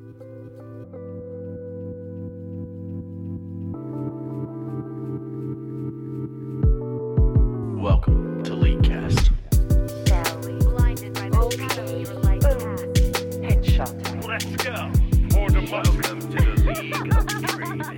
Welcome to Leakcast. Let's go. Welcome to the League of Dreaming.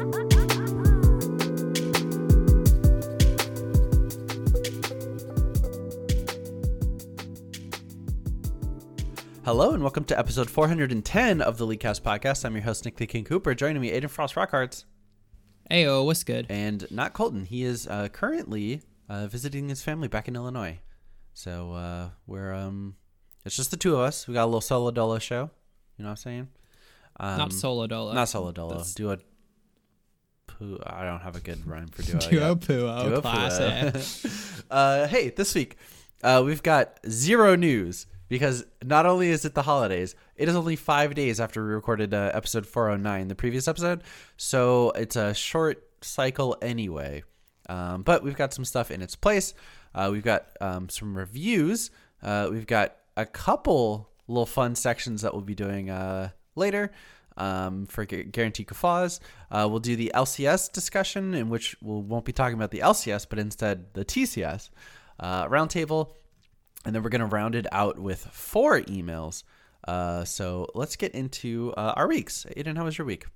Hello and welcome to episode 410 of the Leakcast podcast. I'm your host, Nick the King Cooper. Joining me, Aiden Frost Rockharts. Ayo, what's good? And not Colton. He is currently visiting his family back in Illinois. So it's just the two of us. We got a little solo dolo show. You know what I'm saying? Not solo dolo. Not solo dolo. Duo poo. I don't have a good rhyme for duo. Duo puo, classic. Hey, this week we've got zero news because not only is it the holidays, it is only 5 days after we recorded episode 409, the previous episode. So it's a short cycle anyway. But we've got some stuff in its place. We've got some reviews. We've got a couple little fun sections that we'll be doing later for Guaranteed Guffaws. We'll do the LCS discussion, in which we won't be talking about the LCS, but instead the TCS roundtable. And then we're going to round it out with 4 emails. So let's get into our weeks. Aiden, how was your week?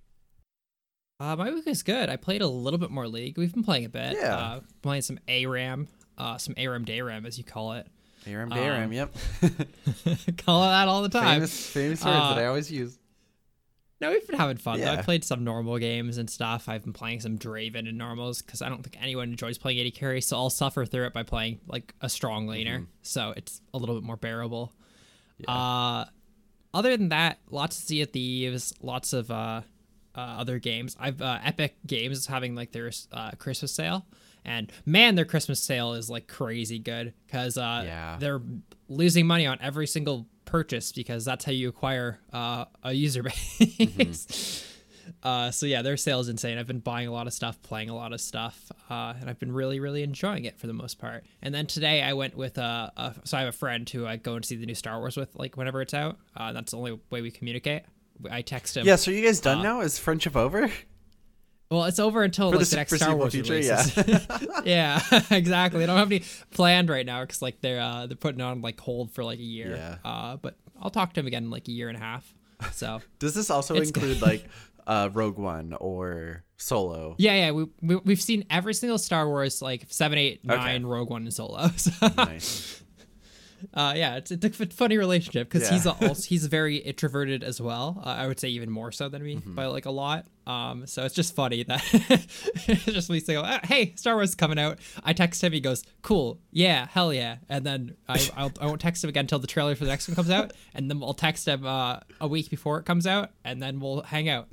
My week was good. I played a little bit more League. We've been playing a bit. Yeah. Playing some ARAM, some ARAM Dayram, as you call it. ARAM Dayram, yep. Call it that all the time. Famous words that I always use. No, we've been having fun. Yeah. I played some normal games and stuff. I've been playing some Draven and normals because I don't think anyone enjoys playing AD carry, so I'll suffer through it by playing like a strong laner. So it's a little bit more bearable. Yeah. Other than that, lots of Sea of Thieves, lots of other games. Epic Games is having like their Christmas sale, and man, their Christmas sale is like crazy good because they're losing money on every single purchase because that's how you acquire a user base. So yeah, their sale is insane. I've been buying a lot of stuff, playing a lot of stuff, and I've been really enjoying it for the most part. And then today I went with so I have a friend who I go and see the new Star Wars with, like whenever it's out. That's the only way we communicate. I text him. Yeah, so are you guys done now? Is friendship over? Well, it's over until For like the next Star Wars future, releases. Yeah, exactly. I don't have any planned right now because like they're putting it on like hold for like a year. Yeah. But I'll talk to him again in like a year and a half. So Does this also include like Rogue One or Solo? yeah. We've seen every single Star Wars like 7, 8, 9, Okay. Rogue One, and Solo. So, Nice. yeah, it's a funny relationship because Yeah. he's very introverted as well. I would say even more so than me by like a lot. So it's just funny that it's just me saying, "Hey, Star Wars is coming out." I text him, he goes, "Cool, yeah, hell yeah," and then I won't text him again until the trailer for the next one comes out, and then I'll text him a week before it comes out, and then we'll hang out.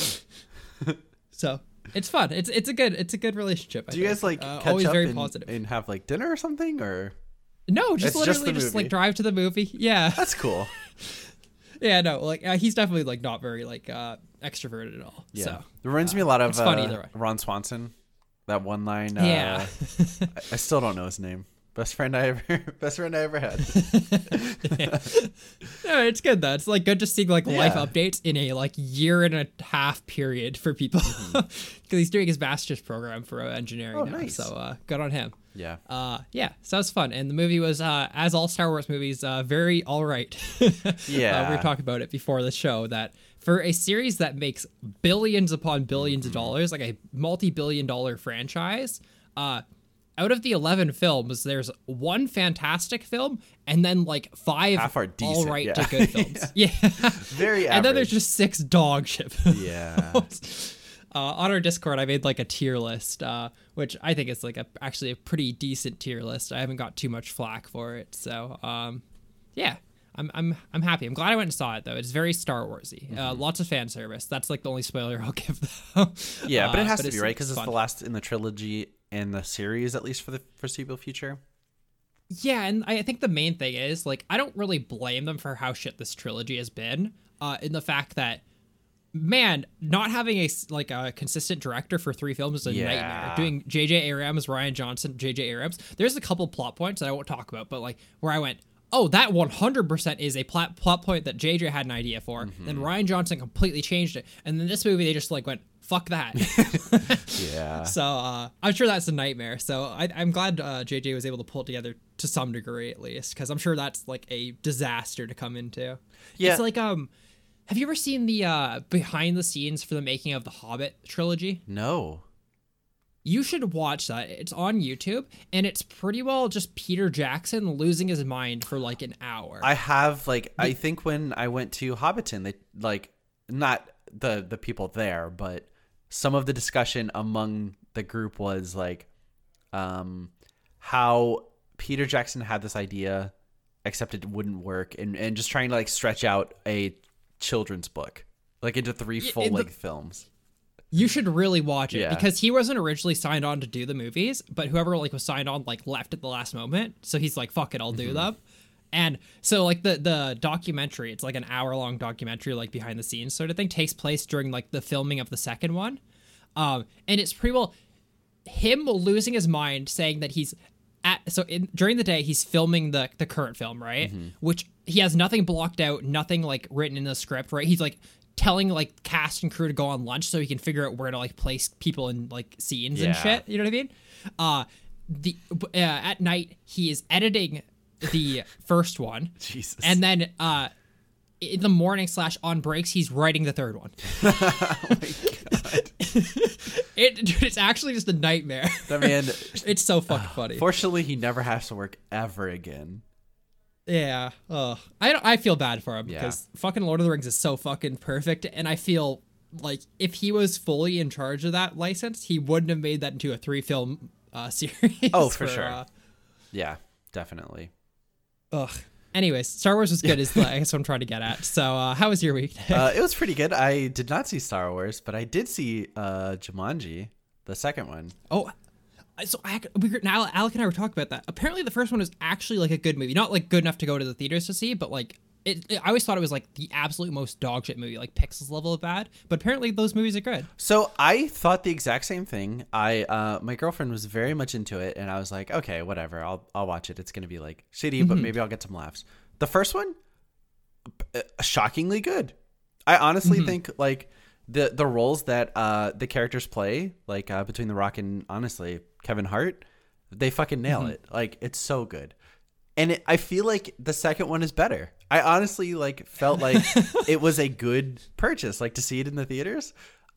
So it's fun. It's a good relationship. Do you guys like catch always up very positive. and have like dinner or something, or? No, just It's literally just the just like movie. drive to the movie. Yeah. That's cool. Yeah, no, like he's definitely like not very like extroverted at all. Yeah, So it reminds me a lot of it's fun either way. Ron Swanson. That one line. Yeah. I still don't know his name. Best friend I ever had. No, it's good though. It's like good to see like life Yeah. updates in a like year and a half period for people because he's doing his master's program for engineering Oh, now. nice. So good on him. Yeah. Yeah, so that was fun, and the movie was as all Star Wars movies, very all right. Yeah. We were talking about it before the show that for a series that makes billions upon billions of dollars, like a multi-billion-dollar franchise, out of the 11 films, there's one fantastic film, and then like 5 Half are all decent, right yeah. to good films. Yeah, Very and then there's average. just 6 dog shit. Yeah. On our Discord, I made like a tier list, which I think is like actually a pretty decent tier list. I haven't got too much flack for it, so yeah, I'm happy. I'm glad I went and saw it though. It's very Star Warsy. Lots of fan service. That's like the only spoiler I'll give though. Yeah, but it has to it's be, right? Because it's fun. the last in the trilogy and the series, at least for the foreseeable future. Yeah, and I think the main thing is like I don't really blame them for how shit this trilogy has been. In the fact that, man, not having a consistent director for 3 films is a nightmare. Doing J.J. Abrams, Ryan Johnson, J.J. Abrams. There's a couple plot points that I won't talk about, but like where I went, oh, that 100% is a plot point that JJ had an idea for. Then Ryan Johnson completely changed it. And then this movie, they just like went, fuck that. Yeah. So I'm sure that's a nightmare. So I'm glad JJ was able to pull it together to some degree at least, because I'm sure that's like a disaster to come into. Yeah. It's like, have you ever seen the behind the scenes for the making of the Hobbit trilogy? No. You should watch that. It's on YouTube, and it's pretty well just Peter Jackson losing his mind for like an hour. I have like I think when I went to Hobbiton, they like not the people there, but some of the discussion among the group was like how Peter Jackson had this idea, except it wouldn't work, and just trying to like stretch out a children's book like into 3 full-length films. You should really watch it Yeah. because he wasn't originally signed on to do the movies, but whoever like was signed on like left at the last moment. So he's like, fuck it, I'll do them. And so like the documentary, it's like an hour-long documentary, like behind the scenes sort of thing, takes place during like the filming of the second one. And it's pretty well him losing his mind, saying that he's during the day he's filming the current film, right? Which he has nothing blocked out, nothing like written in the script, right? He's like telling like cast and crew to go on lunch so he can figure out where to like place people in like scenes and shit. You know what I mean? At night he is editing the first one. Jesus. And then in the morning / on breaks he's writing the third one. Oh my god. Dude, it's actually just a nightmare. That man. It's so fucking funny. Fortunately, he never has to work ever again. Yeah. I feel bad for him Yeah. because fucking Lord of the Rings is so fucking perfect, and I feel like if he was fully in charge of that license, he wouldn't have made that into a 3-film series. Oh, for sure. Yeah, definitely. Anyways, Star Wars was good is I guess what I'm trying to get at. So how was your week? It was pretty good. I did not see Star Wars, but I did see Jumanji, the second one. Oh, so Alec and I were talking about that. Apparently, the first one is actually like a good movie. Not like good enough to go to the theaters to see, but like I always thought it was like the absolute most dog shit movie, like Pixels level of bad. But apparently, those movies are good. So I thought the exact same thing. My girlfriend was very much into it, and I was like, okay, whatever, I'll watch it. It's gonna be like shitty, but maybe I'll get some laughs. The first one, shockingly good. I honestly think like the roles that the characters play, like between The Rock and honestly Kevin Hart, they fucking nail it. Like it's so good. And I feel like the second one is better. I honestly like felt like it was a good purchase, like to see it in the theaters.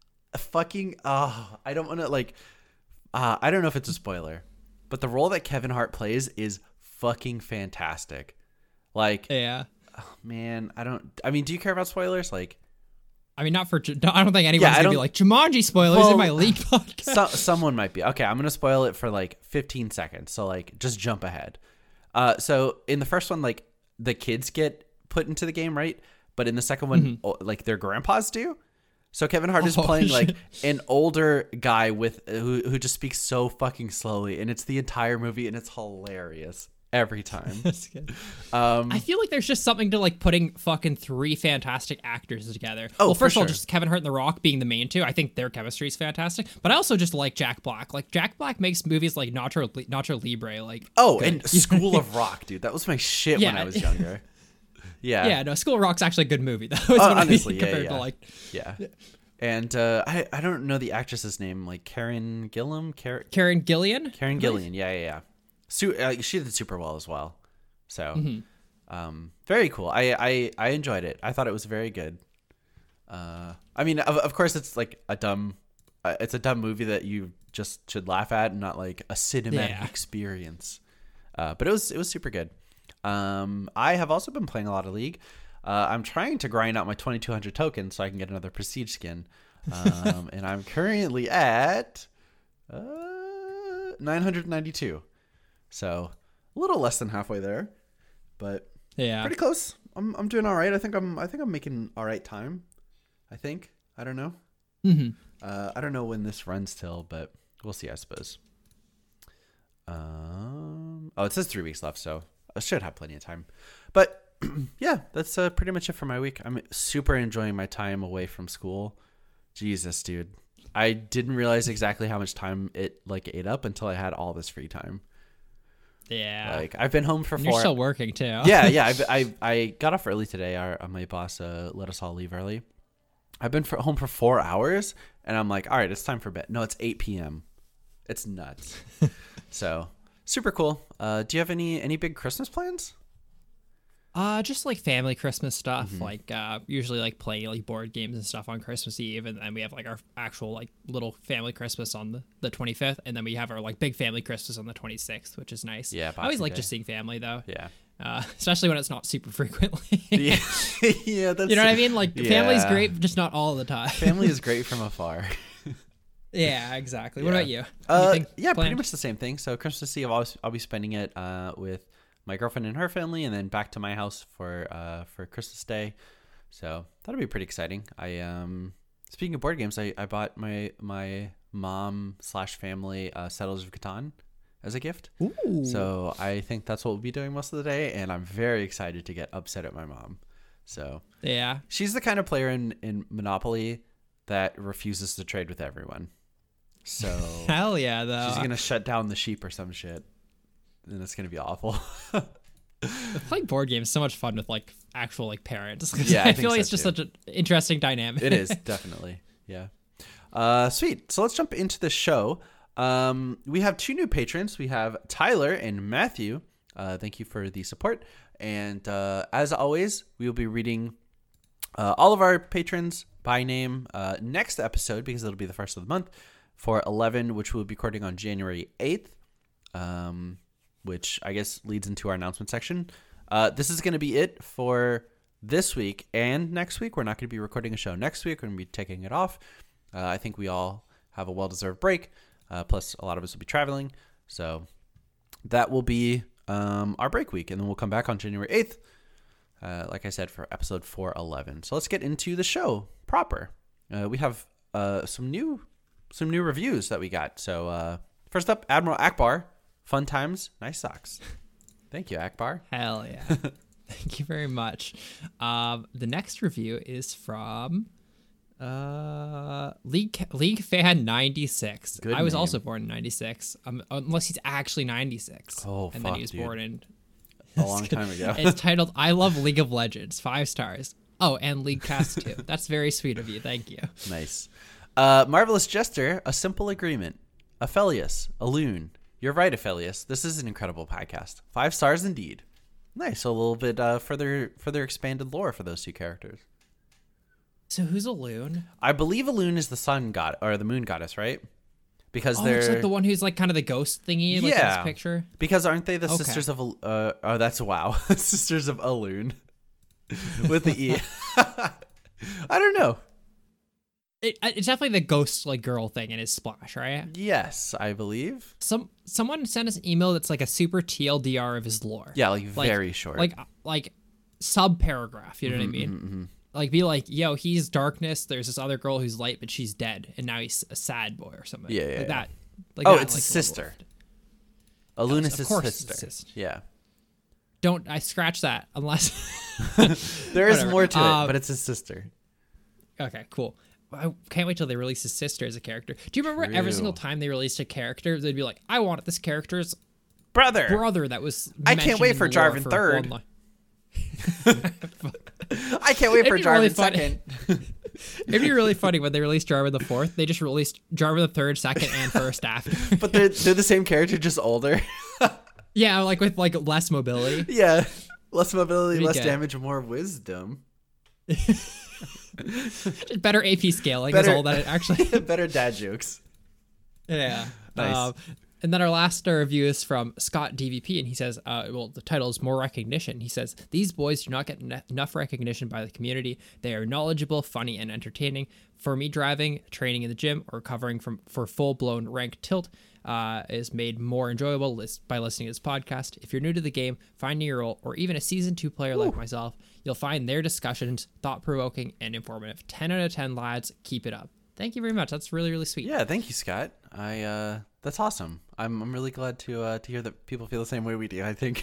I don't want to like, I don't know if it's a spoiler, but the role that Kevin Hart plays is fucking fantastic. Like, Yeah. oh, man, I mean, do you care about spoilers? Like, I mean, not for. I don't think anyone's I gonna be don't- like Jumanji spoilers Well, in my League podcast. someone might be. Okay, I'm gonna spoil it for like 15 seconds. So like, just jump ahead. So in the first one, like the kids get put into the game, right? But in the second one, like their grandpas do. So Kevin Hart is playing like an older guy with who just speaks so fucking slowly, and it's the entire movie, and it's hilarious every time. That's good. I feel like there's just something to like putting fucking 3 fantastic actors together. Oh, well, for first of all, sure. just Kevin Hart and The Rock being the main two. I think their chemistry is fantastic. But I also just like Jack Black. Like Jack Black makes movies like Nacho Libre. Like And School of Rock, dude, that was my shit when Yeah. I was younger. Yeah, yeah, no, School of Rock's actually a good movie though. It's what I honestly, mean, yeah, compared yeah. to like yeah. And I don't know the actress's name, like Karen Gillan. Karen Gillian. Karen Gillian, yeah. She did super well as well. So, very cool. I enjoyed it. I thought it was very good. I mean, of course, it's like a dumb movie that you just should laugh at, and not like a cinematic experience. But it was super good. I have also been playing a lot of League. I'm trying to grind out my 2200 tokens so I can get another Prestige skin. And I'm currently at 992. So a little less than halfway there, but Yeah. pretty close. I'm doing all right. I think I'm making all right time. I don't know. I don't know when this runs till, but we'll see, I suppose. It says 3 weeks left, so I should have plenty of time. But yeah, that's pretty much it for my week. I'm super enjoying my time away from school. Jesus, dude. I didn't realize exactly how much time it like ate up until I had all this free time. Yeah. Like I've been home for And 4. you're still working too. Yeah. I got off early today. My boss let us all leave early. I've been home for 4 hours, and I'm like, all right, it's time for bed. No, it's 8 p.m. It's nuts. So super cool. Do you have any big Christmas plans? Just like family Christmas stuff, like usually like playing like board games and stuff on Christmas Eve, and then we have like our actual like little family Christmas on the 25th, and then we have our like big family Christmas on the 26th, which is nice. Yeah, I always Boxing like Day. just seeing family though. Yeah. Especially when it's not super frequently. Yeah, yeah. That's, You know what I mean? Like family's Yeah. great, just not all the time. Family is great from afar. Yeah, exactly. What about you? Yeah, Anything pretty planned? much the same thing. So Christmas Eve, I'll be spending it with my girlfriend and her family, and then back to my house for Christmas Day. So that'll be pretty exciting. Speaking of board games, I bought my mom / family Settlers of Catan as a gift. Ooh. So I think that's what we'll be doing most of the day, and I'm very excited to get upset at my mom. So Yeah. she's the kind of player in Monopoly that refuses to trade with everyone. So Hell yeah, though. she's gonna shut down the sheep or some shit, and it's gonna be awful. Playing board games is so much fun with like actual like parents. Yeah, I I think feel like so, it's just too. such an interesting dynamic. It is definitely, yeah. Sweet. So let's jump into the show. We have 2 new patrons. We have Tyler and Matthew. Thank you for the support. And as always, we will be reading all of our patrons by name next episode, because it'll be the first of the month, for 11, which we'll be recording on January 8th, which I guess leads into our announcement section. This is going to be it for this week and next week. We're not going to be recording a show next week. We're going to be taking it off. I think we all have a well-deserved break. Plus, a lot of us will be traveling. So that will be our break week. And then we'll come back on January 8th, like I said, for episode 411. So let's get into the show proper. We have some new reviews that we got. So first up, Admiral Akbar. Fun times, nice socks. Thank you, Akbar. Hell yeah. Thank you very much. The next review is from League Fan 96. Good I was name. also born in 96. Unless he's actually 96. Oh, and fuck, then he was dude. born in A long time ago. It's titled I Love League of Legends, 5 stars. Oh, and League Cast 2. That's very sweet of you. Thank you. Nice. Marvelous Jester, A Simple Agreement. Aphelius, a loon. You're right, Aphelius. This is an incredible podcast. 5 stars indeed. Nice. So a little bit further expanded lore for those 2 characters. So who's a loon? I believe a loon is the sun god or the moon goddess, right? Because Oh, they're it's like the one who's like kind of the ghost thingy, like in Yeah. this picture. because aren't they the Okay. sisters of oh, that's wow. Sisters of Aloon with the E. I don't know. It's definitely the ghost like girl thing in his splash, right? Yes, I believe. Someone sent us an email that's like a super TLDR of his lore. Yeah, like very short. Like sub paragraph. You know what I mean? Mm-hmm. Like be like, yo, he's darkness. There's this other girl who's light, but she's dead, and now he's a sad boy or something. Yeah, yeah, like yeah. that. Like Oh, that, it's like, his level sister. of- Aloon Of is his course it's sister. his sister. Yeah. Don't I scratch that unless There is Whatever. more to it, but it's his sister. Okay, cool. I can't wait till they release his sister as a character. Do you remember every True. single time they released a character, they'd be like, "I want this character's Brother. brother that was." I can't mentioned wait in for the lore Jarvan for third. one line." I can't wait for It'd be really Jarvan funny. second. It'd be really funny when they released Jarvan the fourth. They just released Jarvan the third, second, and first after. But they're the same character, just older. Yeah, like with like less mobility. Yeah. Less mobility, Pretty less good. damage, more wisdom. Just better AP scaling Better- is all that it actually. Better dad jokes. Yeah. Nice. And then our last review is from Scott DVP, and he says, well, the title is More Recognition. He says, these boys do not get enough recognition by the community. They are knowledgeable, funny, and entertaining. For me, driving, training in the gym, or covering for full-blown rank tilt is made more enjoyable by listening to this podcast. If you're new to the game, finding your role, or even a Season 2 player like myself, you'll find their discussions thought-provoking and informative. 10 out of 10, lads. Keep it up. Thank you very much. That's really, really sweet. Yeah, thank you, Scott. That's awesome. I'm really glad to hear that people feel the same way we do, I think.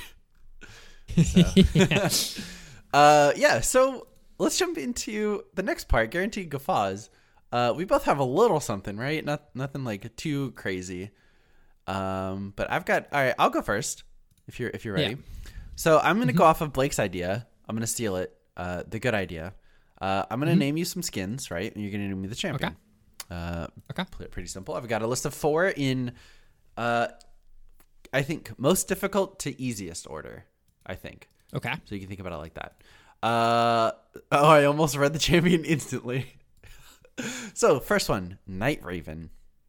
Yeah. So let's jump into the next part, guaranteed guffaws. We both have a little something, right? Nothing like too crazy. But all right, I'll go first. if you're Yeah. ready. So I'm gonna go off of Blake's idea. I'm gonna steal it. The good idea. I'm gonna name you some skins, right? And you're gonna name me the champion. Okay. Pretty simple. I've got a list of 4 in, I think most difficult to easiest order. I think Okay. so. You can think about it like that. I almost read the champion instantly. So first one, Night Raven.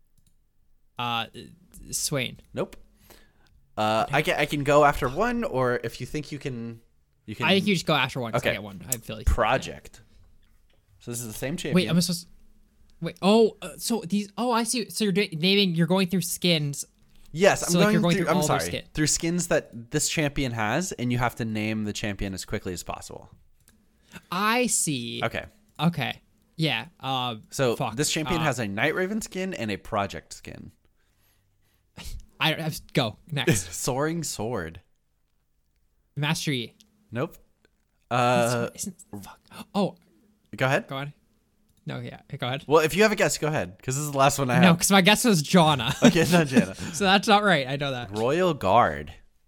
Swain. Nope. I can go after one, or if you think you can. I think you just go after one. 'Cause Okay. I get one. I feel like Project. So this is the same champion. Wait, I'm supposed. Wait. Oh, so these. Oh, I see. So you're naming. You're going through skins. Yes, I'm So, like, going, you're going through. through I'm all their sorry, through skins that this champion has, and you have to name the champion as quickly as possible. I see. Okay. Okay. Yeah. So fuck. this champion has a Night Raven skin and a Project skin. I go next. Soaring Sword. Master Yi. Nope. Fuck. Oh, Go ahead. go on. No, yeah. Go ahead. Well, if you have a guess, go ahead, because this is the last one I have. No, because my guess was Janna. Okay, it's not Janna. So that's not right. I know that. Royal Guard.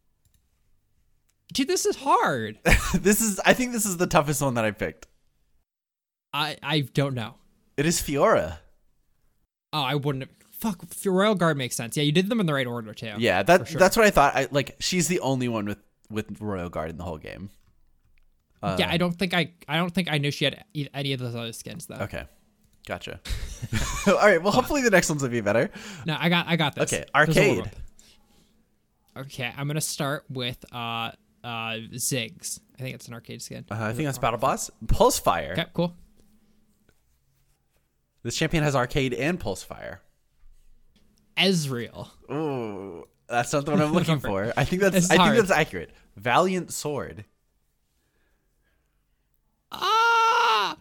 Dude, this is hard. I think this is the toughest one that I picked. I don't know. It is Fiora. Oh, I wouldn't have. Fuck. Royal Guard makes sense. Yeah, you did them in the right order too. Yeah, sure. that's what I thought. She's the only one with Royal Guard in the whole game. Yeah, I don't think I knew she had any of those other skins though. Okay, gotcha. All right, well, hopefully the next one's will be better. No, I got this. Okay, There's a arcade. little rope. Okay, I'm gonna start with Ziggs. I think it's an arcade skin. I think that's Battle Boss. Pulse Fire. Okay, cool. This champion has arcade and Pulse Fire. Ezreal. Ooh, that's not the one I'm looking for. I think It's that's hard. accurate. Valiant Sword. Ah.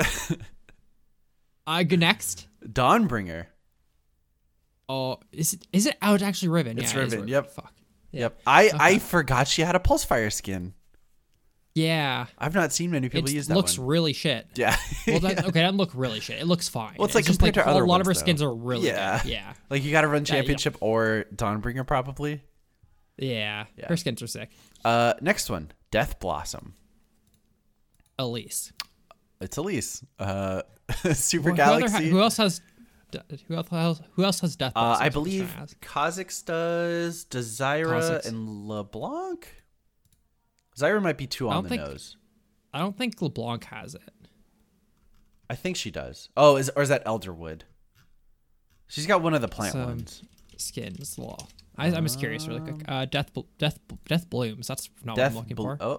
Go next. Dawnbringer. Oh, is it? Oh, it's actually Riven. It's Yeah, it is Riven, yep. Fuck. Yep. I forgot she had a Pulse Fire skin. Yeah. I've not seen many people use It that looks one. really shit. Yeah. Well, that doesn't look really shit. It looks fine. Well, it's like just compared to a other lot of ones, her skins though. are really Yeah. good. Yeah. Like you got to run Yeah, you don't- Championship or Dawnbringer probably. Yeah. Yeah. Her skins are sick. Next one, Death Blossom. Elise. It's Elise. Super Well, Galaxy. Who else has Death Blossom? I is what believe I'm trying to ask. Kha'Zix does, Desira Kha'Zix. and LeBlanc. Zyra might be too on the nose. I don't think LeBlanc has it. I think she does. Oh, is that Elderwood? She's got one of the plant Some ones. skins. Law. I'm just curious, really quick. Death Blooms. That's not what I'm looking for. Oh,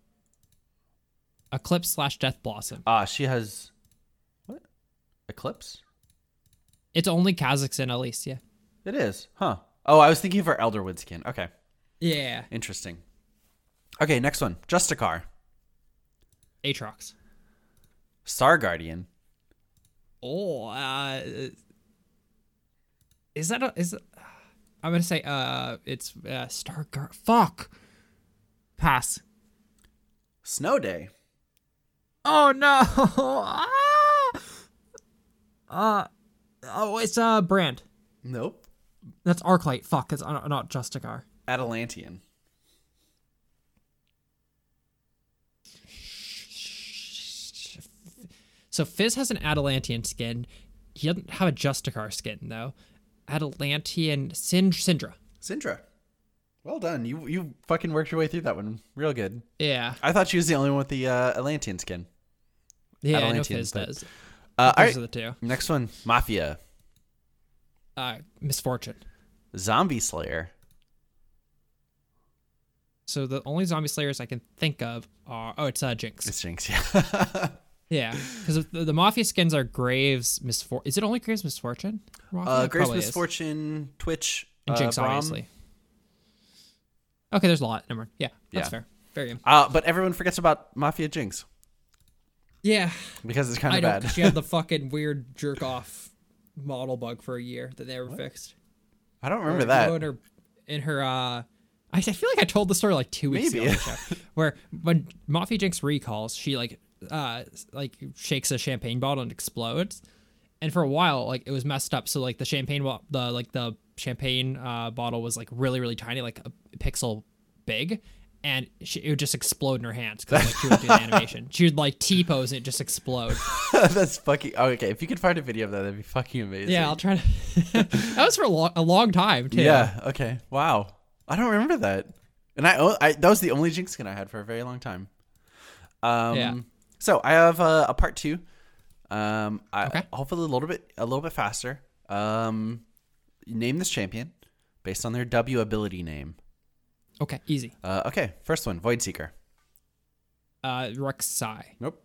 Eclipse/Death Blossom. she has what? Eclipse? It's only Kha'Zix and Elise. Yeah. It is, huh? Oh, I was thinking of her Elderwood skin. Okay, Yeah. interesting. Okay, next one, Justicar, Aatrox. Star Guardian. Oh, is that I'm gonna say it's Stargard. Fuck. Pass. Snow Day. Oh no. Oh, it's Brand. Nope. That's Arclight. Fuck, it's not Justicar. Atalantean. So Fizz has an Atalantean skin. He doesn't have a Justicar skin though. Atalantean Syndra. Syndra. Well done. You fucking worked your way through that one real good. Yeah. I thought she was the only one with the Atlantean skin. Yeah, I know Atalantean, Fizz but- does. All Those right. are the two. Next one, Mafia. Misfortune. Zombie Slayer. So the only zombie slayers I can think of are it's Jinx. It's Jinx, yeah. Yeah, because the Mafia skins are Graves Misfortune. Is it only Graves Misfortune? Mafia? Grace Probably is. Misfortune, Twitch, And Jinx, Braum. obviously. Okay, there's a lot. Never mind. Yeah, that's Yeah. fair. Very good. But everyone forgets about Mafia Jinx Yeah, because it's kind I of know. bad. 'Cause she had the fucking weird jerk off model bug for a year that they never fixed. I don't remember Or, that. you know, in her I feel like I told the story like 2 weeks Maybe. ago on the show, where when Mafia Jinx recalls, she like shakes a champagne bottle and explodes, and for a while like it was messed up. So like the champagne bottle was like really really tiny, like a pixel big, and it would just explode in her hands because like, she would do the animation. She would like T-pose and it just explode. That's fucking okay. If you could find a video of that, that'd be fucking amazing. Yeah, I'll try to. That was for a long time too. Yeah. Okay. Wow. I don't remember that. And I that was the only Jinx skin I had for a very long time. Yeah. So I have a part 2. Okay. Hopefully a little bit faster. Name this champion based on their W ability name. Okay, easy. Okay. First one, Void Seeker. Rek'Sai. Nope.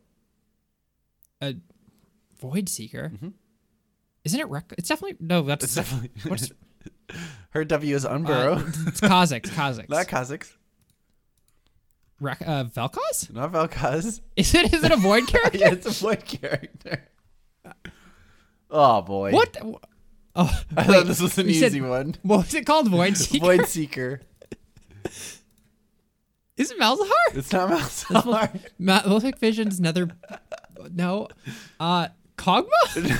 Void Seeker. Isn't it It's definitely no. That's It's definitely. What's Her W is Unburrow. it's Kha'Zix. Not Kha'Zix. Vel'Koz? Not Vel'Koz. Is it a Void character? Yeah, it's a Void character. Oh boy. What? Oh, I thought this was an easy one. What was it called? Void Seeker. Void Seeker. Is it Malzahar? It's not Malzahar. Malefic Vision's Nether. No. Kog'Maw?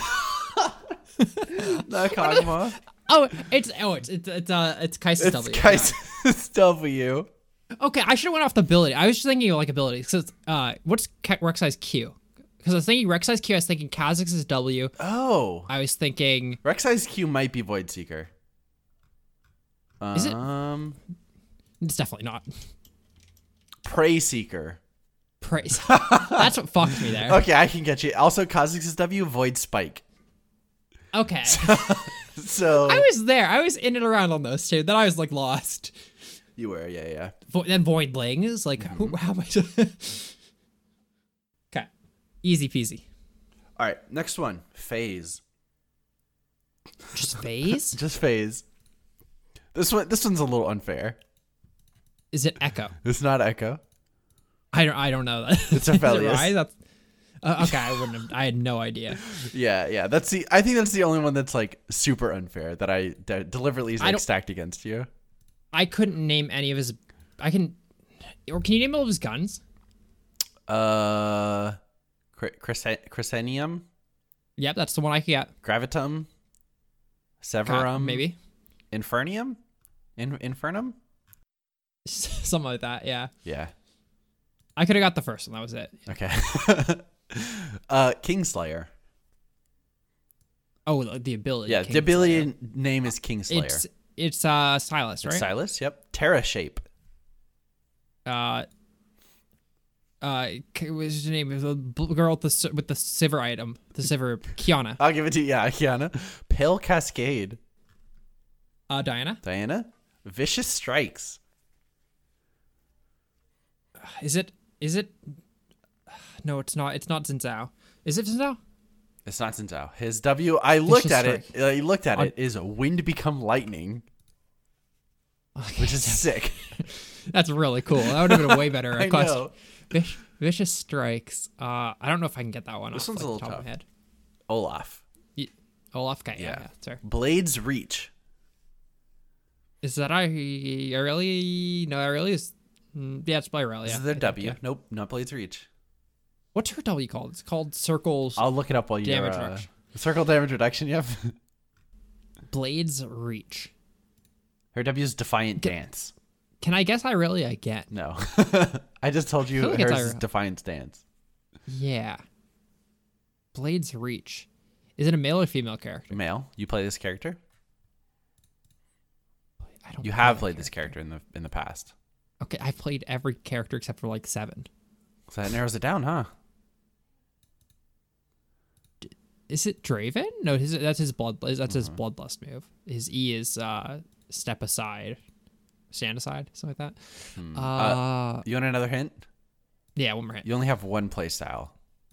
Not Kog'Maw. It's Kai'Sa's W. It's Kai'Sa's W. Okay, I should have went off the ability. I was just thinking of like abilities. So, what's Rek'Sai's Q? Because I was thinking Rek'Sai's Q. I was thinking Kha'Zix's W. Oh. I was thinking. Rek'Sai's Q might be Void Seeker. Is it? It's definitely not. Prey Seeker. Praise. That's what fucked me there. Okay, I can get you. Also, Kha'Zix's W, Void Spike. Okay. So I was there. I was in and around on those two. Then I was like lost. you were, yeah. Then Voidling is like, how am I? Okay, easy peasy. All right, next one, Phase. Just phase? Just Phase. This one's a little unfair. Is it Echo? It's not Echo. I don't know that. It's Is it Aphelios. Rai? That's okay. I wouldn't have. I had no idea. Yeah. I think that's the only one that's like super unfair that I deliberately like, stacked against you. I couldn't name any of his. Or can you name all of his guns? Crescenium, Yep, that's the one I could get. Gravitum, Severum, Maybe Infernium, Infernum. something like that. Yeah, Yeah. I could have got the first one. That was it. Okay. Kingslayer. Oh, the ability. Yeah, the ability name is Kingslayer. It's Silas, right? Silas. Yep. Terra Shape. What's her name? The girl with the Sivir item. The Sivir, Kiana. I'll give it to you. Yeah, Kiana. Pale Cascade. Diana. Vicious Strikes. Is it? No, it's not. It's not Xin Zhao. Is it Xin Zhao? It's not Xin Zhao. His W, I looked at it. Strike. You looked at it. Is Wind Become Lightning, which is sick. That's really cool. That would have been a way better I question. know. Vicious Strikes. I don't know if I can get that one. This off, one's a like, little the top tough. of my head. Olaf. Olaf. Okay, yeah. Sorry. Blades Reach. Is that Irelia? No, Irelia is. Yeah, it's by Irelia. This is their I W. think, yeah. Nope, not Blades Reach. What's her W called? It's called Circles. I'll look it up while you Damage reduction. Circle damage reduction. Yep. Blades Reach. Her W is Defiant Dance. Can I guess Irelia again? No, I just told you I feel like it's hers is Defiant Dance. Yeah. Blades Reach. Is it a male or female character? Male. You play this character. I don't. You play have that played this character in the past. Okay, I've played every character except for like 7. So that narrows it down, huh? Is it Draven? No, that's his blood. That's his bloodlust move. His E is step aside, stand aside, something like that. You want another hint? Yeah, one more hint. You only have one play style.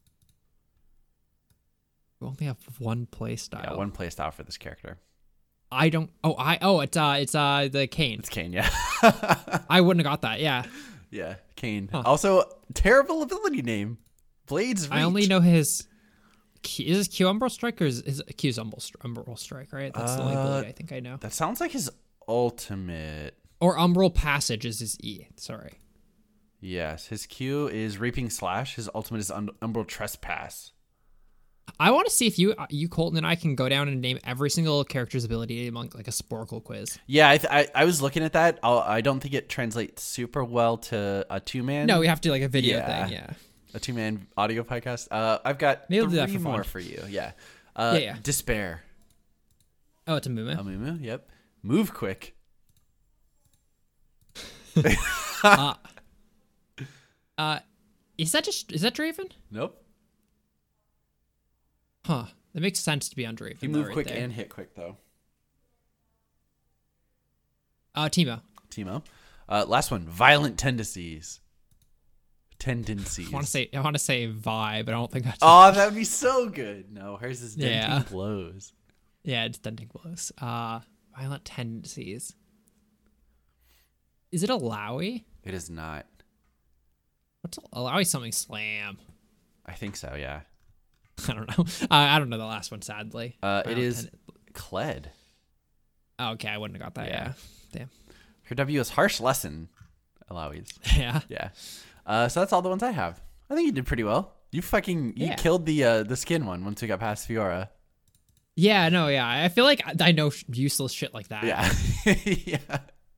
We only have one play style. Yeah, one play style for this character. I don't. It's the Kayn. It's Kayn, yeah. I wouldn't have got that. Yeah. Yeah, Kayn. Huh. Also, terrible ability name. Blades Reach. I only know his. Is his Q Umbral Strike or is Q's Umbral Strike? Right. That's the only ability I think I know. That sounds like his ultimate. Or Umbral Passage is his E. Sorry. Yes, his Q is Reaping Slash. His ultimate is Umbral Trespass. I want to see if you Colton and I can go down and name every single character's ability among like a Sporkle quiz. Yeah, I was looking at that. I don't think it translates super well to a 2-man. No, we have to do like a video thing. Yeah. A 2-man audio podcast. I've got Maybe we'll do 3 that for more fun. for you. Yeah. Yeah. Despair. Oh, it's a Mumu. Amumu, yep. Move quick. Is that Draven? Nope. Huh. That makes sense to be on Draven. You though, move right quick there. and hit quick though. Teemo. Timo. Last one. Violent tendencies. I want to say Vi, but I don't think that's. Oh, that'd be so good. No, hers is denting Yeah. blows. Yeah, it's denting blows. Violent tendencies. Is it a Lowy? It is not. What's a Lowy? Something slam. I think so. Yeah. I don't know. I don't know the last one. Sadly. It is Kled. Oh, okay, I wouldn't have got that. Yeah. Damn. Her W is harsh lesson. Allowies. Yeah. Yeah. So that's all the ones I have. I think you did pretty well. You Yeah. killed the skin one once we got past Fiora. Yeah. No. Yeah. I feel like I know useless shit like that. Yeah. Yeah.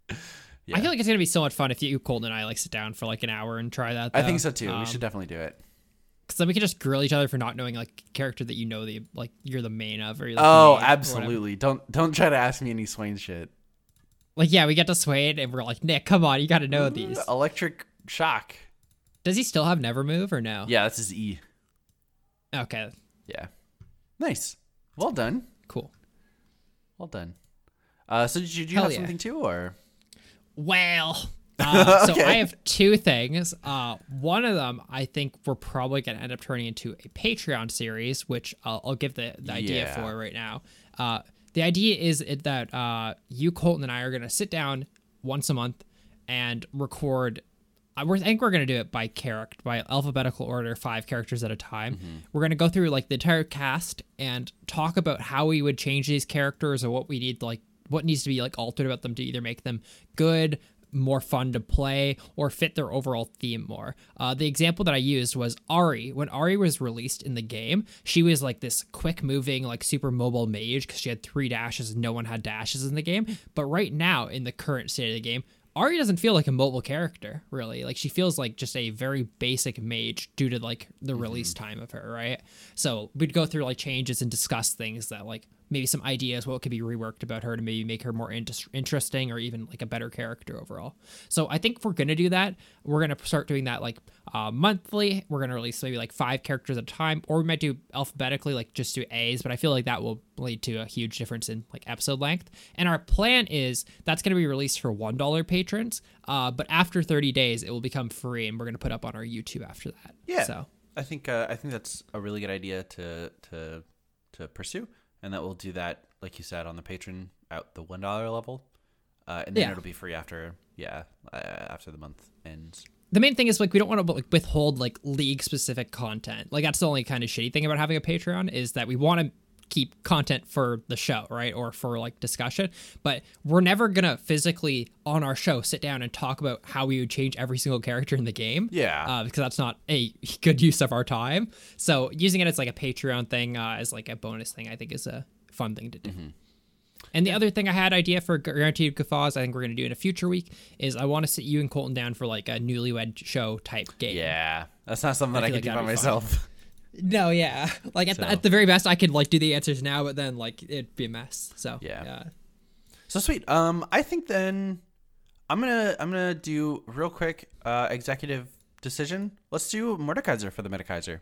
I feel like it's gonna be so much fun if you, Colton, and I like sit down for like an hour and try that. I think so too. We should definitely do it. Because then we can just grill each other for not knowing like a character that you know you're the main of. Or you're, Oh, main or absolutely. Don't try to ask me any Swain shit. like yeah, we get to Swade and we're like, Nick, come on, you got to know these. Electric shock. Does he still have Never Move or no? Yeah, that's his E. Okay. Yeah. Nice. Well done. Cool. Well done. So did you Hell have yeah. something too, or? Well, so Okay. I have 2 things. One of them I think we're probably going to end up turning into a Patreon series, which I'll give the idea Yeah. for right now. The idea is that you, Colton, and I are going to sit down once a month and record. I think we're going to do it by alphabetical order, 5 characters at a time. Mm-hmm. We're going to go through like the entire cast and talk about how we would change these characters or what we need, like what needs to be like altered about them to either make them good, more fun to play, or fit their overall theme more. The example that I used was Ari. When Ari was released in the game, she was like this quick moving, like super mobile mage because she had 3 dashes and no one had dashes in the game. But right now, in the current state of the game, Ari doesn't feel like a mobile character, really. Like, she feels like just a very basic mage due to, like, the release time of her, right? So we'd go through, like, changes and discuss things that, like, maybe some ideas what could be reworked about her to maybe make her more interesting or even, like, a better character overall. So I think if we're going to do that, we're going to start doing that, like, monthly. We're going to release maybe, like, 5 characters at a time, or we might do alphabetically, like, just do A's, but I feel like that will lead to a huge difference in, like, episode length. And our plan is that's going to be released for $1 patrons, but after 30 days, it will become free, and we're going to put up on our YouTube after that. Yeah. So I think that's a really good idea to pursue, and that we'll do that, like you said, on the patron at the $1 level, and then Yeah. it'll be free after the month ends. the main thing is like we don't want to like withhold like league specific content. Like that's the only kind of shitty thing about having a Patreon is that we want to keep content for the show, right? Or for like discussion, but we're never gonna physically on our show sit down and talk about how we would change every single character in the game. Yeah. Because that's not a good use of our time. So using it as like a Patreon thing, as like a bonus thing, I think is a fun thing to do. Mm-hmm. And the other thing I had idea for Guaranteed Guffaws, I think we're going to do in a future week, is I want to sit you and Colton down for like a newlywed show type game. Yeah, that's not something that I feel can do like by that'd be myself. No, yeah. Like at the very best, I could like do the answers now, but then like it'd be a mess. So Yeah. So sweet. I think then I'm gonna do real quick executive decision. Let's do Mordekaiser for the Metakaiser.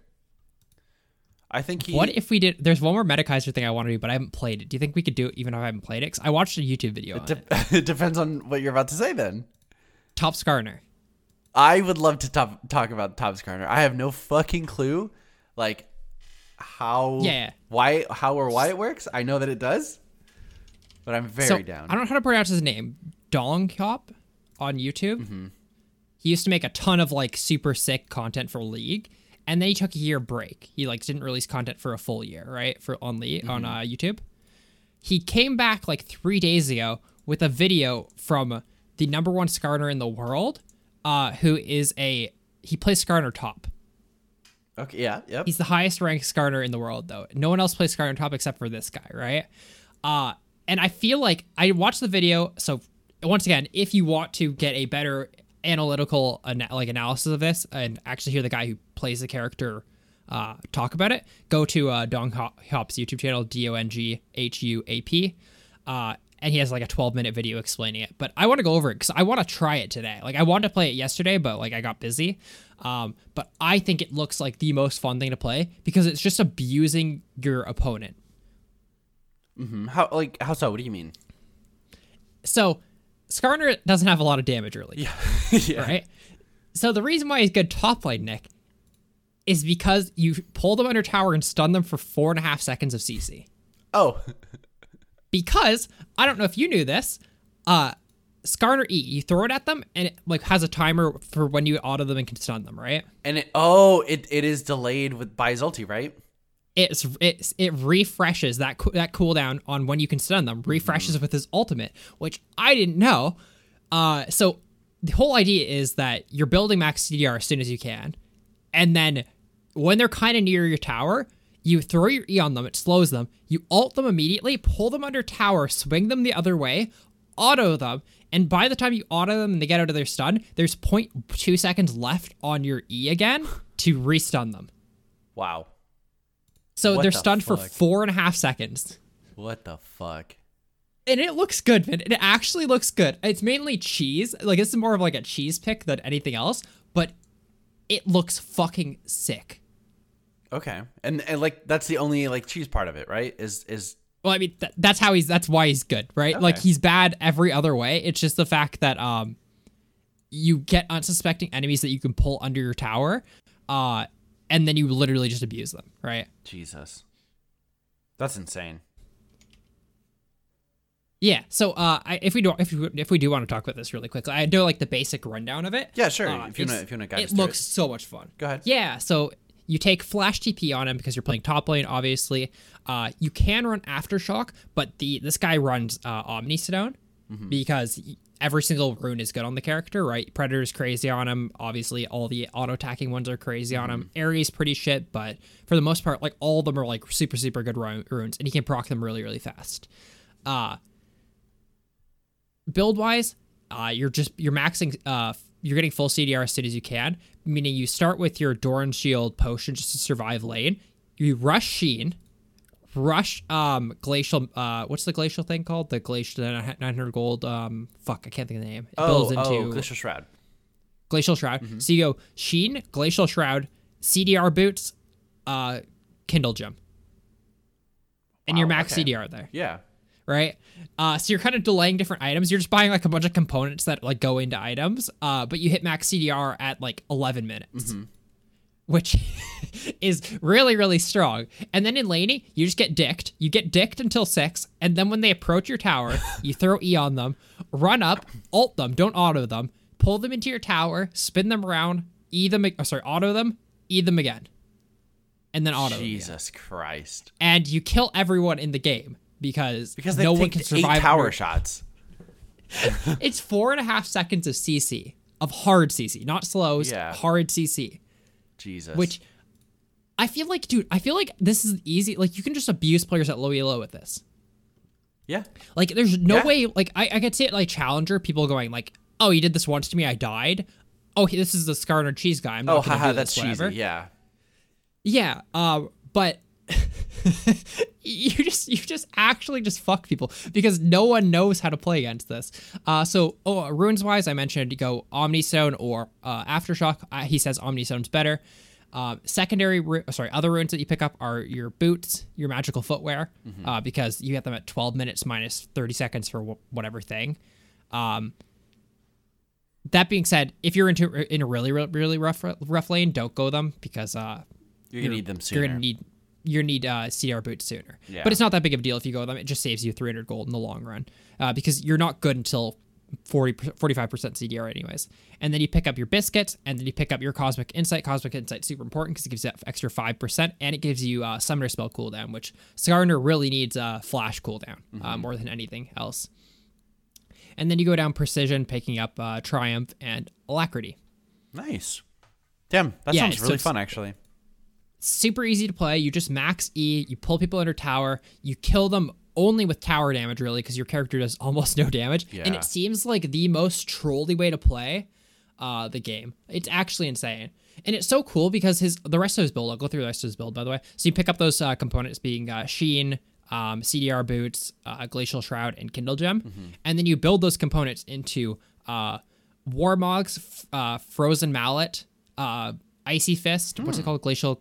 I think What if we did? There's one more Metakaiser thing I want to do, but I haven't played it. Do you think we could do it even if I haven't played it? 'Cause I watched a YouTube video on it. It depends on what you're about to say then. Top Skarner. I would love to talk about Top Skarner. I have no fucking clue, like how, why it works. I know that it does, but I'm very down. I don't know how to pronounce his name. Donghyop on YouTube. Mm-hmm. He used to make a ton of like super sick content for League, and then he took a year break. He like didn't release content for a full year, right? On YouTube. He came back like 3 days ago with a video from the number 1 Skarner in the world, who is he plays Skarner top. Okay, yeah, yep. He's the highest ranked Skarner in the world, though. No one else plays Skarner top except for this guy, right? And I feel like I watched the video. So once again, if you want to get a better analytical analysis of this and actually hear the guy who plays the character talk about it, go to Dong Hop's YouTube channel, DONGHUAP. And he has like a 12-minute video explaining it. But I want to go over it because I want to try it today. Like I wanted to play it yesterday, but like I got busy. But I think it looks like the most fun thing to play because it's just abusing your opponent. Mm-hmm. How so? What do you mean? So Skarner doesn't have a lot of damage early. Yeah. Yeah. Right? So the reason why he's good top lane, Nick, is because you pull them under tower and stun them for 4.5 seconds of CC. Oh. Because, I don't know if you knew this, Skarner E, you throw it at them, and it like has a timer for when you auto them and can stun them, right? And it is delayed by his ulti, right? It refreshes that cooldown on when you can stun them, refreshes with his ultimate, which I didn't know. So the whole idea is that you're building max CDR as soon as you can, and then when they're kind of near your tower, you throw your E on them, it slows them, you ult them immediately, pull them under tower, swing them the other way, auto them, and by the time you auto them and they get out of their stun, there's 0.2 seconds left on your E again to restun them. Wow. So What they're the stunned for fuck? 4.5 seconds. What the fuck? And it looks good, man. It actually looks good. It's mainly cheese. Like, this is more of like a cheese pick than anything else, but it looks fucking sick. Okay. And like that's the only like cheese part of it, right? Is Well, I mean, that's why he's good, right? Okay. Like, he's bad every other way. It's just the fact that you get unsuspecting enemies that you can pull under your tower, and then you literally just abuse them, right? Jesus. That's insane. Yeah. So, if we do want to talk about this really quickly, I do like the basic rundown of it. Yeah, sure. If you want to guide us it through looks so much fun. Go ahead. Yeah. So you take flash TP on him because you're playing top lane, obviously. You can run Aftershock, but this guy runs Omni Stone because every single rune is good on the character, right? Predator's crazy on him. Obviously, all the auto-attacking ones are crazy on him. Ares pretty shit, but for the most part, like all of them are like super, super good runes, and he can proc them really, really fast. Build-wise, you're maxing, you're getting full CDR as soon as you can, meaning you start with your Doran Shield potion just to survive lane. You rush Sheen, rush Glacial, what's the Glacial thing called? The Glacial 900 gold, fuck, I can't think of the name. It builds into Glacial Shroud. Glacial Shroud. So you go Sheen, Glacial Shroud, CDR boots, Kindle Gem. And you're max okay. CDR there. Yeah. Right? So you're kind of delaying different items. You're just buying like a bunch of components that like go into items, but you hit max CDR at like 11 minutes, which is really, really strong. And then in laning, you just get dicked. You get dicked until 6, and then when they approach your tower, you throw E on them, run up, ult them, don't auto them, pull them into your tower, spin them around, auto them, E them again, and then auto them again. Jesus Christ. And you kill everyone in the game. Because they no one take can survive 8 tower shots. It's 4.5 seconds of CC, of hard CC, not slows, hard CC. Jesus. Which I feel like, dude, this is easy. Like, you can just abuse players at low elo with this. Yeah. Like, there's no way, like, I could see it like Challenger, people going like, oh, you did this once to me, I died. Oh, this is the Skarner cheese guy. I'm not gonna do that's this, whatever. cheesy. Yeah. Yeah, but you just actually just fuck people because no one knows how to play against this. So runes wise, I mentioned you go Omni Stone or Aftershock. He says Omni Stone's better. Other runes that you pick up are your boots, your magical footwear, because you get them at 12 minutes minus 30 seconds for whatever thing. That being said, if you're in a really, really rough lane, don't go them because you're gonna need them sooner. You're gonna need CDR boots sooner. Yeah. But it's not that big of a deal if you go with them. It just saves you 300 gold in the long run because you're not good until 45% CDR anyways. And then you pick up your biscuits, and then you pick up your Cosmic Insight. Cosmic Insight's super important because it gives you that extra 5%, and it gives you Summoner Spell cooldown, which Skarner really needs a flash cooldown more than anything else. And then you go down Precision, picking up Triumph and Alacrity. Nice. Damn, that sounds really fun, actually. super easy to play. You just max E, you pull people under tower, you kill them only with tower damage, really, because your character does almost no damage. Yeah. And it seems like the most trolly way to play the game. It's actually insane. And it's so cool because the rest of his build, I'll go through the rest of his build, by the way. So you pick up those components being Sheen, CDR Boots, Glacial Shroud, and Kindle Gem. And then you build those components into Warmog's Frozen Mallet, Icy Fist, what's it called? Glacial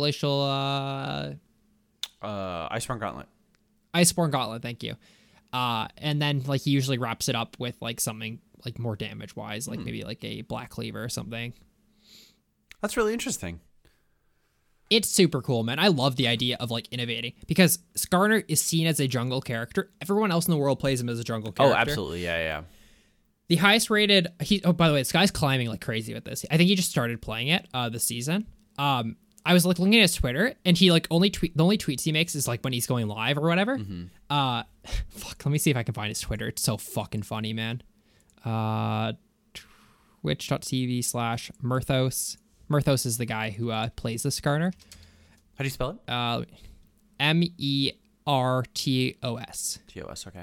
Iceborne Gauntlet. Iceborne Gauntlet, thank you. And then like he usually wraps it up with like something like more damage wise, like maybe like a Black Cleaver or something. That's really interesting. It's super cool, man. I love the idea of like innovating because Skarner is seen as a jungle character. Everyone else in the world plays him as a jungle character. Oh, absolutely. Yeah. The highest rated, by the way, this guy's climbing like crazy with this. I think he just started playing it this season. I was like looking at his Twitter, and he like the only tweets he makes is like when he's going live or whatever. Fuck, let me see if I can find his Twitter. It's so fucking funny, man. Twitch.tv/Murthos. Murthos is the guy who plays the Skarner. How do you spell it? MERTOS. TOS, okay.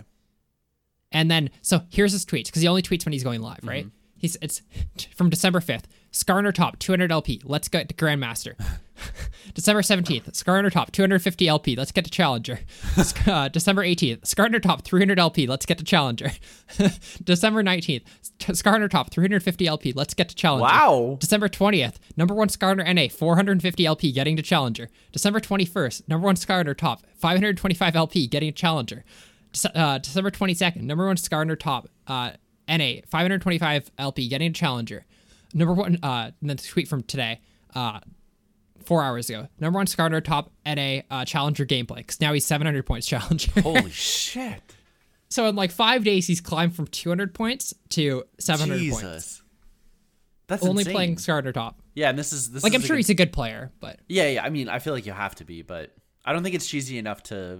And then, so here's his tweets, because he only tweets when he's going live, right? It's from December 5th. Skarner top, 200 LP. Let's get to Grandmaster. December 17th. Skarner top, 250 LP. Let's get to Challenger. December 18th. Skarner top, 300 LP. Let's get to Challenger. December 19th. Skarner top, 350 LP. Let's get to Challenger. Wow. December 20th. Number 1 Skarner NA, 450 LP. Getting to Challenger. December 21st. Number 1 Skarner top, 525 LP. Getting to Challenger. December 22nd. Number 1 Skarner top, NA, 525 LP, getting a Challenger. Number 1, and then the tweet from today, 4 hours ago. Number 1 Skarner top NA Challenger gameplay, because now he's 700 points Challenger. Holy shit. So in like 5 days, he's climbed from 200 points to 700 points. Jesus. That's Only insane. playing Skarner top. Yeah, and this is Like, I'm sure he's a good player, but... Yeah, I mean, I feel like you have to be, but I don't think it's cheesy enough to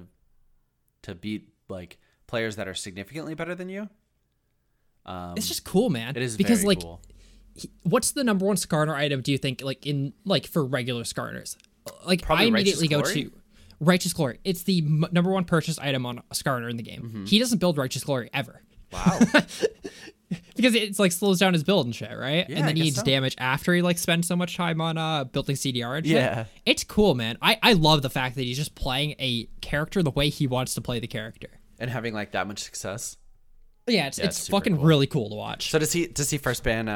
beat, like, players that are significantly better than you. It's just cool, man. It is because very like, cool. what's the number 1 Skarner item? Do you think for regular Skarners? Like Probably I immediately Righteous go Glory? to Righteous Glory. It's the number 1 purchase item on a Skarner in the game. He doesn't build Righteous Glory ever. Wow. Because it's like slows down his build and shit, right? Yeah, and I then he guess needs so. damage after he like spends so much time on building CDR and shit. Yeah. It's cool, man. I love the fact that he's just playing a character the way he wants to play the character. And having, like, that much success. Yeah, it's super fucking cool. really cool to watch. So does he first ban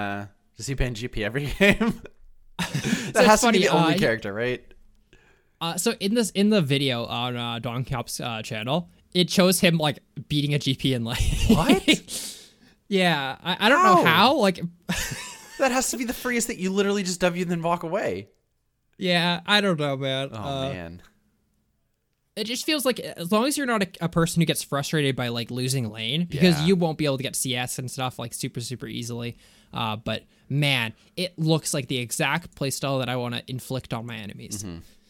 GP every game? That it's has to funny, be the only he- character, right? So in the video on Don Cap's channel, it shows him like beating a GP in like What? Yeah, I don't know how. Like, That has to be the freest that you literally just W and then walk away. yeah, I don't know, man. Oh, man. It just feels like as long as you're not a person who gets frustrated by like losing lane, because Yeah. you won't be able to get CS and stuff like super easily. But man, it looks like the exact playstyle that I want to inflict on my enemies.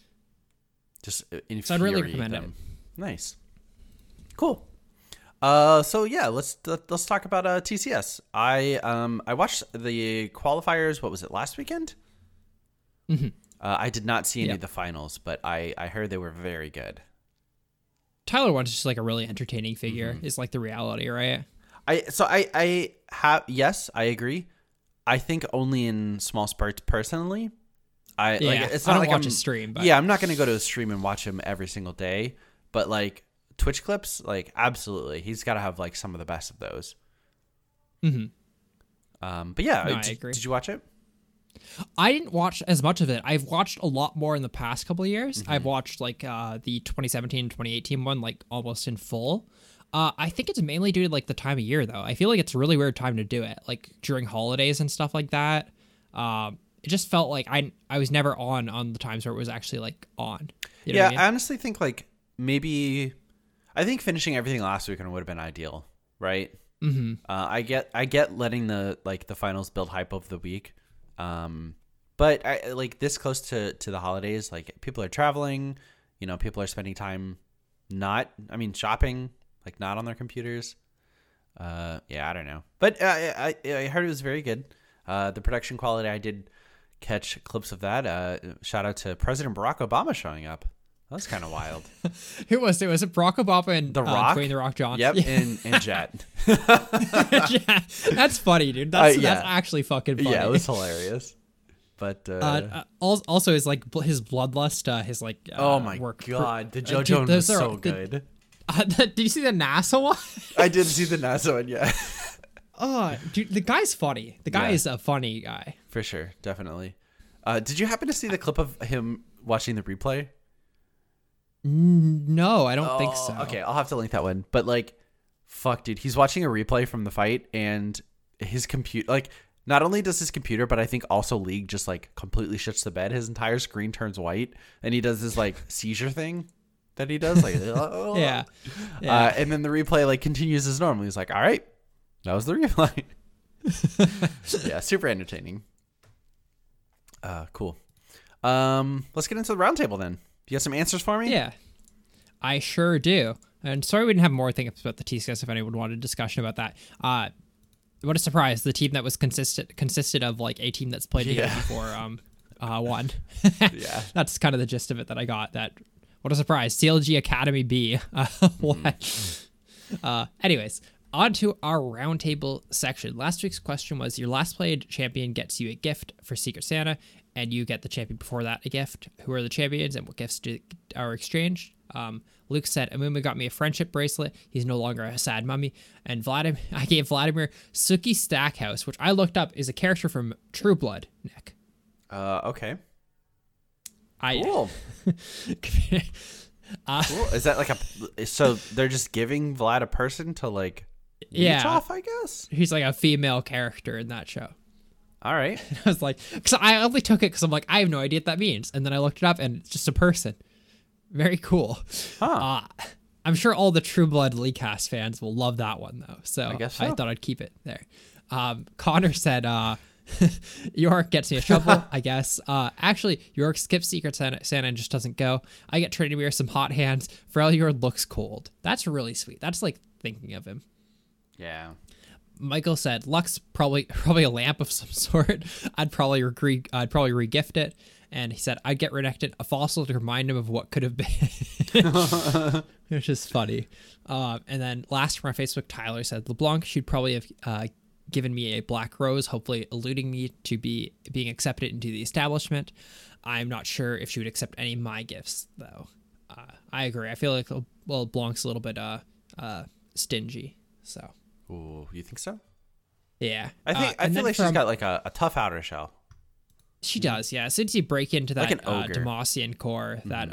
Just So I'd really infuriate recommend them. Nice. Cool. So yeah, let's talk about TCS. I watched the qualifiers. What was it, last weekend? I did not see any Yeah. of the finals, but I heard they were very good. Tyler One's just like a really entertaining figure. Is like the reality, right? I have, yes, I agree. I think only in small spurts personally. It's I not don't like watch I'm, his stream, but yeah, I'm not gonna go to his stream and watch him every single day. But like Twitch clips, like absolutely, he's got to have like some of the best of those. But yeah, No, I agree. Did you watch it? I didn't watch as much of it. I've watched a lot more in the past couple of years. Mm-hmm. I've watched like the 2017 2018 one like almost in full. I think it's mainly due to like the time of year though. I feel like it's a really weird time to do it, like during holidays and stuff like that. It just felt like I was never on the times where it was actually like on. You know Yeah, what I mean? I honestly think like maybe I think finishing everything last weekend would have been ideal, right? Mm-hmm. I get letting the finals build hype of the week, but I like this close to the holidays. Like people are traveling, people are spending time shopping, like not on their computers. Yeah, I don't know, but I heard it was very good. The production quality, I did catch clips of that. Shout out to President Barack Obama showing up. That was kind of wild. Who was it? Was it Barack Obama and The Rock? Dwayne The Rock Johnson? Yep, Yeah. and Jet. Yeah, that's funny, dude. That's Yeah. that's actually fucking funny. Yeah, it was hilarious. But Also, his like his bloodlust, his like oh my work. god, the Dude, JoJo one was those are- so the- good. Did you see the NASA one? I did see the NASA one, yeah. Oh, dude, the guy's funny. The guy Yeah. is a funny guy. For sure, definitely. Did you happen to see the clip of him watching the replay? No, I don't think so. Okay, I'll have to link that one. But like, fuck, dude, he's watching a replay from the fight, and his computer, like, not only does his computer, but I think also League just like completely shits the bed. His entire screen turns white, and he does this like seizure thing that he does, like, Yeah. Yeah. and then the replay like continues as normal. He's like, all right, that was the replay. Yeah, super entertaining. Cool. Let's get into the roundtable then. You got some answers for me? Yeah, I sure do. And sorry we didn't have more things about the TCS if anyone wanted a discussion about that. What a surprise. The team that was consisted of like a team that's played together Yeah. before won. Yeah. That's kind of the gist of it that I got. That what a surprise. CLG Academy B. What? Anyways, on to our roundtable section. Last week's question was your last played champion gets you a gift for Secret Santa, and you get the champion before that a gift. Who are the champions and what gifts are exchanged? Luke said, Amuma got me a friendship bracelet. He's no longer a sad mummy. And I gave Vladimir Suki Stackhouse, which I looked up is a character from True Blood, Nick. Okay. Cool. Cool. Is that like so they're just giving Vlad a person to like leech off, I guess? He's like a female character in that show. All right. I was like, because I only took it because I'm like, I have no idea what that means. And then I looked it up and it's just a person. Very cool. Huh. I'm sure all the True Blood League Cast fans will love that one though. So I guess so. thought I'd keep it there. Connor said, York gets me a shovel, I guess. Actually, York skips Secret Santa and just doesn't go. I get Trinity some hot hands. Freljord looks cold. That's really sweet. That's like thinking of him. Yeah. Michael said, Lux probably a lamp of some sort. I'd probably regift it. And he said, I'd get Renekton a fossil to remind him of what could have been. Which is funny. And then last from our Facebook, Tyler said, LeBlanc should probably have given me a black rose, hopefully eluding me to being accepted into the establishment. I'm not sure if she would accept any of my gifts, though. I agree. I feel like, well, Blanc's a little bit stingy. So. Ooh, you think so? Yeah. I feel like she's got like a tough outer shell. She does, yeah. Since you break into that Like an ogre. Demacian core, that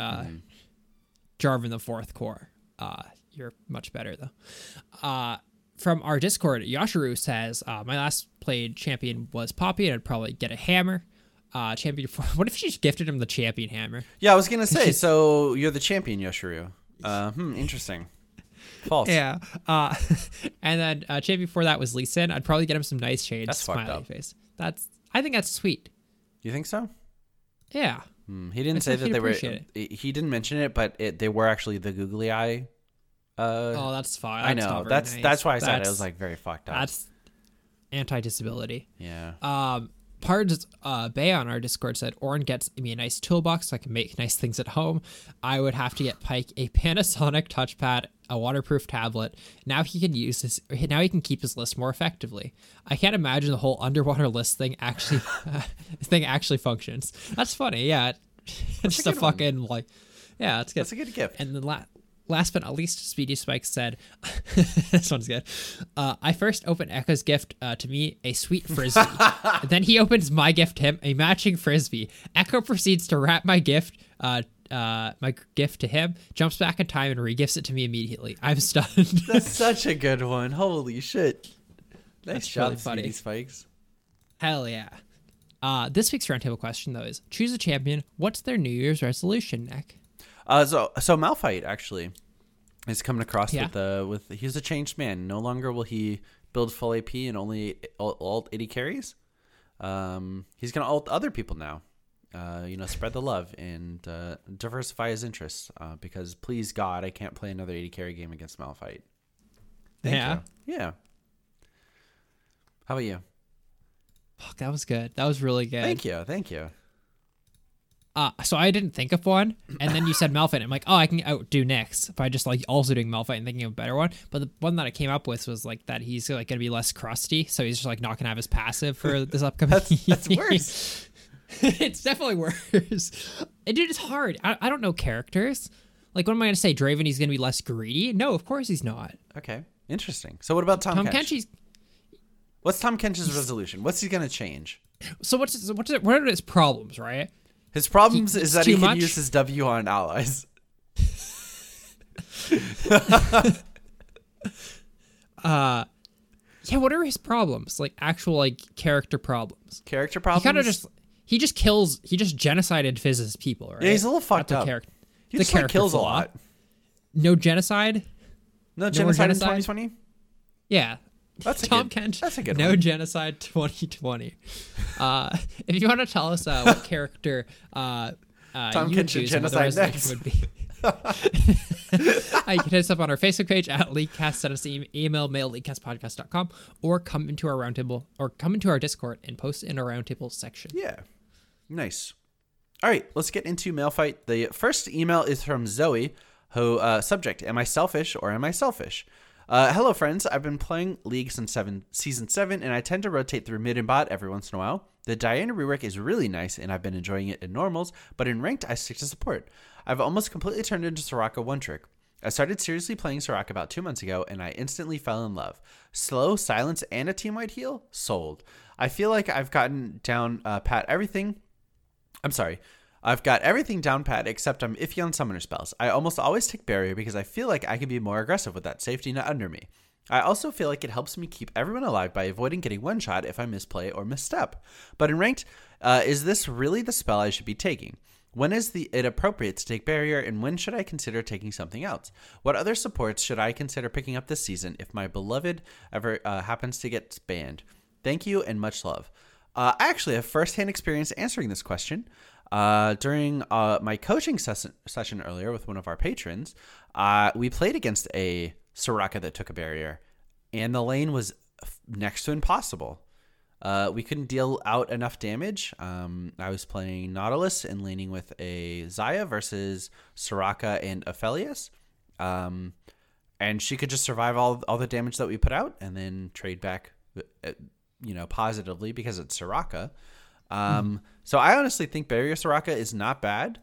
Jarvan the fourth core, you're much better though. From our Discord, Yashiru says, my last played champion was Poppy, and I'd probably get a hammer. Champion. What if she just gifted him the champion hammer? Yeah, I was gonna say. So you're the champion, Yoshiru. Interesting. False. Yeah. And then champion before that was Lee Sin. I'd probably get him some nice chains. That's fucked smiley up. face. I think that's sweet. You think so? Yeah. He didn't say that he'd they were. appreciate He didn't mention it, but they were actually the googly eye. Oh, that's fine. I That's know. not very That's nice. why I said it was like very fucked up. That's anti-disability. Yeah. Pards Bay on our Discord said Orin gets me a nice toolbox so I can make nice things at home. I would have to get Pike a Panasonic touchpad, a waterproof tablet. Now he can use this. Now he can keep his list more effectively. I can't imagine the whole underwater list thing actually functions. That's funny. Yeah, it's just a good one. fucking like. Yeah, it's good. That's a good gift. And then last but not least, Speedy Spike said, this one's good. I first opened Echo's gift to me, a sweet frisbee. Then he opens my gift to him, a matching frisbee. Echo proceeds to wrap my gift to him, jumps back in time and regifts it to me immediately. I'm stunned. That's such a good one. Holy shit. Nice That's job, really funny. Speedy Spikes. Hell yeah. This week's roundtable question, though, is choose a champion. What's their New Year's resolution, Nick? So Malphite actually is coming across Yeah. with he's a changed man. No longer will he build full AP and only ult 80 carries. He's gonna ult other people now. Spread the love and diversify his interests. Because please God, I can't play another 80 carry game against Malphite. Thank Yeah. you. Yeah. How about you? Fuck, that was good. That was really good. Thank you. So I didn't think of one, and then you said Malphite. I'm like, oh, I can outdo Nyx by just like also doing Malphite and thinking of a better one. But the one that I came up with was like that he's like gonna be less crusty, so he's just like not gonna have his passive for this upcoming. That's worse. It's definitely worse. And dude, it's hard. I don't know characters. Like, what am I gonna say? Draven, he's gonna be less greedy? No, of course he's not. Okay, interesting. So what about Tom Kench? Kench, What's Tom Kench's resolution? What's he gonna change? so what are his problems, right? His problems is that he too can much? use his W on allies. Yeah, what are his problems? Like actual like character problems. Character He problems. kind of he just genocided Fizz's people, right? Yeah, he's a little fucked That's up. The He just character kills a flaw. lot. No genocide. No genocide in genocide? 2020. Yeah. That's a Tom good. Kench. That's a good No one. genocide 2020. If you want to tell us what character Tom you would Kench and choose and what the genocide resolution next. would be. You can hit us up on our Facebook page at Leakcast, send us an email, mail leakcastpodcast.com, or come into our roundtable or come into our Discord and post in our roundtable section. Yeah. Nice. All right, let's get into mail fight. The first email is from Zoe, who subject: Am I selfish or am I selfish? Hello, friends. I've been playing League since season 7, and I tend to rotate through mid and bot every once in a while. The Diana rework is really nice, and I've been enjoying it in normals, but in ranked, I stick to support. I've almost completely turned into Soraka one trick. I started seriously playing Soraka about 2 months ago, and I instantly fell in love. Slow, silence, and a team-wide heal? Sold. I feel like I've gotten down pat everything. I've got everything down pat except I'm iffy on summoner spells. I almost always take barrier because I feel like I can be more aggressive with that safety net under me. I also feel like it helps me keep everyone alive by avoiding getting one shot if I misplay or misstep. But in ranked, is this really the spell I should be taking? When is it appropriate to take barrier, and when should I consider taking something else? What other supports should I consider picking up this season if my beloved ever happens to get banned? Thank you and much love. I actually have firsthand experience answering this question. During my coaching session earlier with one of our patrons, we played against a Soraka that took a barrier, and the lane was next to impossible. We couldn't deal out enough damage. I was playing Nautilus and laning with a Xayah versus Soraka and Aphelios. And she could just survive all the damage that we put out and then trade back, positively because it's Soraka. So I honestly think barrier Soraka is not bad.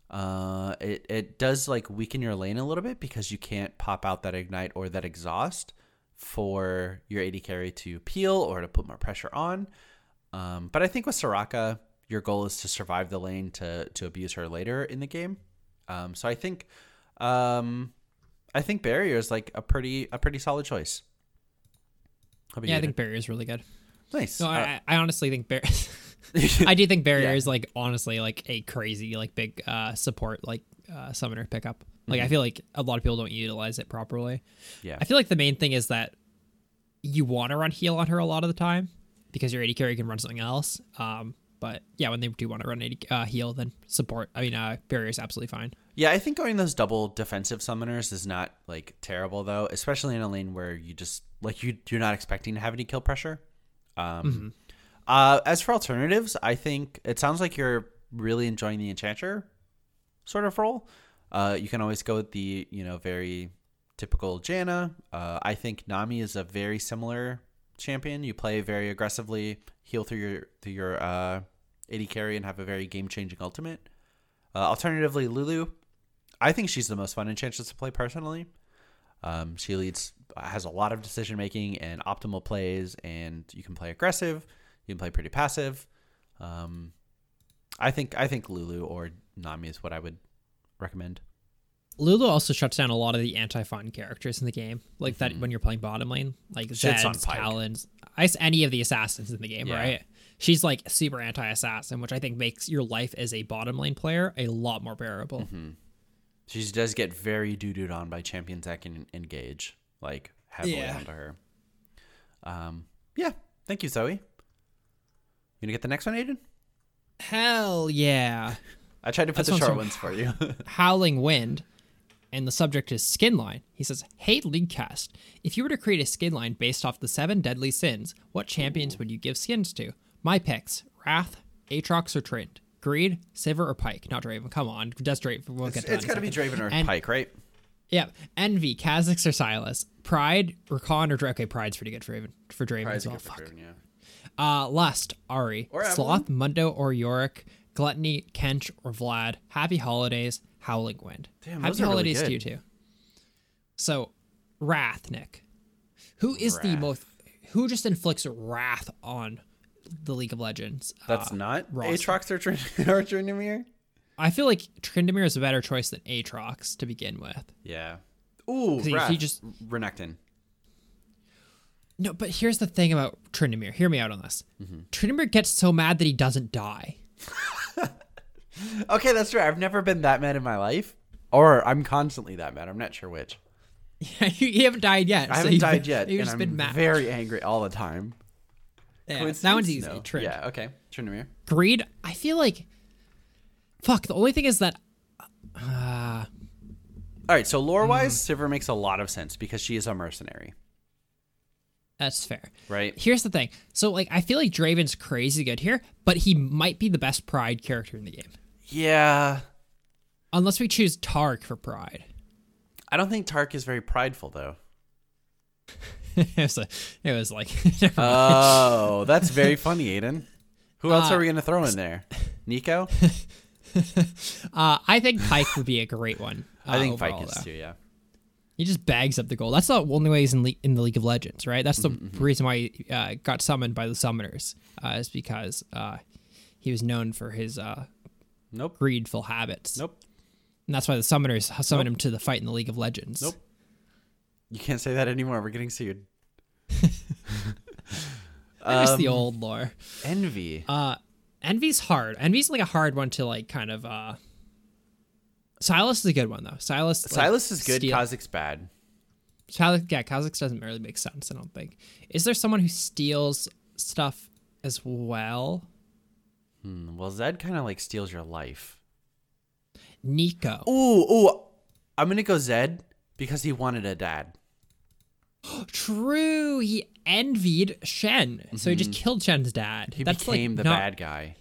It does like weaken your lane a little bit because you can't pop out that ignite or that exhaust for your AD carry to peel or to put more pressure on. But I think with Soraka, your goal is to survive the lane to abuse her later in the game. So I think barrier is like a pretty solid choice. Yeah, I think barrier is really good. Nice. No, I honestly think barrier. I do think barrier is like honestly like a crazy like big support like summoner pickup. Like I feel like a lot of people don't utilize it properly. Yeah. I feel like the main thing is that you want to run heal on her a lot of the time because your AD carry can run something else. But yeah, when they do want to run AD heal, then support. I mean, barrier is absolutely fine. Yeah, I think going those double defensive summoners is not like terrible though, especially in a lane where you just like you're not expecting to have any kill pressure. As for alternatives, I think it sounds like you're really enjoying the Enchanter sort of role. You can always go with the, very typical Janna. I think Nami is a very similar champion. You play very aggressively, heal through your AD carry, and have a very game-changing ultimate. Alternatively, Lulu. I think she's the most fun Enchantress to play personally. She has a lot of decision-making and optimal plays, and you can play aggressive. You can play pretty passive. I think Lulu or Nami is what I would recommend. Lulu also shuts down a lot of the anti-fun characters in the game, like that when you're playing bottom lane, like Zeds, Talons, any of the assassins in the game, right? She's like super anti-assassin, which I think makes your life as a bottom lane player a lot more bearable. She does get very doo-dooed on by champions that can engage, like heavily onto her. Thank you, Zoe. You gonna get the next one, Aiden? Hell yeah. I tried to put the short ones for you. Howling Wind, and the subject is skin line. He says, "Hey Leaguecast, if you were to create a skin line based off the 7 deadly sins, what champions would you give skins to? My picks: Wrath, Aatrox, or Trent. Greed, Sivir, or Pike. Not Draven. Come on, just Draven. We'll get to that. It's got to be Draven or And- Pike, right? Yeah. Envy, Kha'Zix, or Sylas. Pride, Rakan, or Draven. Okay, Pride's pretty good for Draven Pride's as well. good for Fuck. Draven, yeah. Lust, Ari. Or Evelyn. Sloth, Mundo, or Yorick. Gluttony, Kench, or Vlad. Happy Holidays, Howling Wind. Damn, those Happy are really Holidays good. to you too. So, Wrath, Nick. Who is the Wrath. most? Who just inflicts wrath on the League of Legends? That's not roster? Aatrox or Tryndamere? I feel like Tryndamere is a better choice than Aatrox to begin with. Yeah. Ooh, He Wrath. just- Renekton. No, but here's the thing about Tryndamere. Hear me out on this. Mm-hmm. Tryndamere gets so mad that he doesn't die. Okay, that's true. I've never been that mad in my life. Or I'm constantly that mad. I'm not sure which. You haven't died yet. I so haven't you've died been- yet, You've and just I'm been mad. very angry all the time. Yeah, that Coincidence? one's easy. No. Trynd. Yeah, okay. Tryndamere. Greed, I feel like. Fuck, the only thing is that. All right, so lore-wise, Sivir makes a lot of sense because she is a mercenary, That's fair. right? Here's the thing. So, like, I feel like Draven's crazy good here, but he might be the best Pride character in the game. Yeah. Unless we choose Tark for Pride. I don't think Tark is very prideful, though. it was like. never mind. Oh, that's very funny, Aiden. Who else are we going to throw in there? Nico? I think Pike would be a great one. I think overall, Pike is though. too, yeah. He just bags up the gold. That's the only way he's in the League of Legends, right? That's the Mm-hmm, reason why he got summoned by the Summoners, is because he was known for his Nope. greedful habits. Nope. And that's why the Summoners summoned him to the fight in the League of Legends. Nope. You can't say that anymore. We're getting sued. There's the old lore. Envy. Envy's hard. Envy's like a hard one to like kind of. Silas is a good one though. Silas Silas is good. Kha'Zix's bad. Kha'Zix doesn't really make sense. I don't think. Is there someone who steals stuff as well? Well, Zed kind of like steals your life. Nico. Ooh. I'm going to go Zed because he wanted a dad. True. He envied Shen, so he just killed Shen's dad. He That's became like the not- bad guy.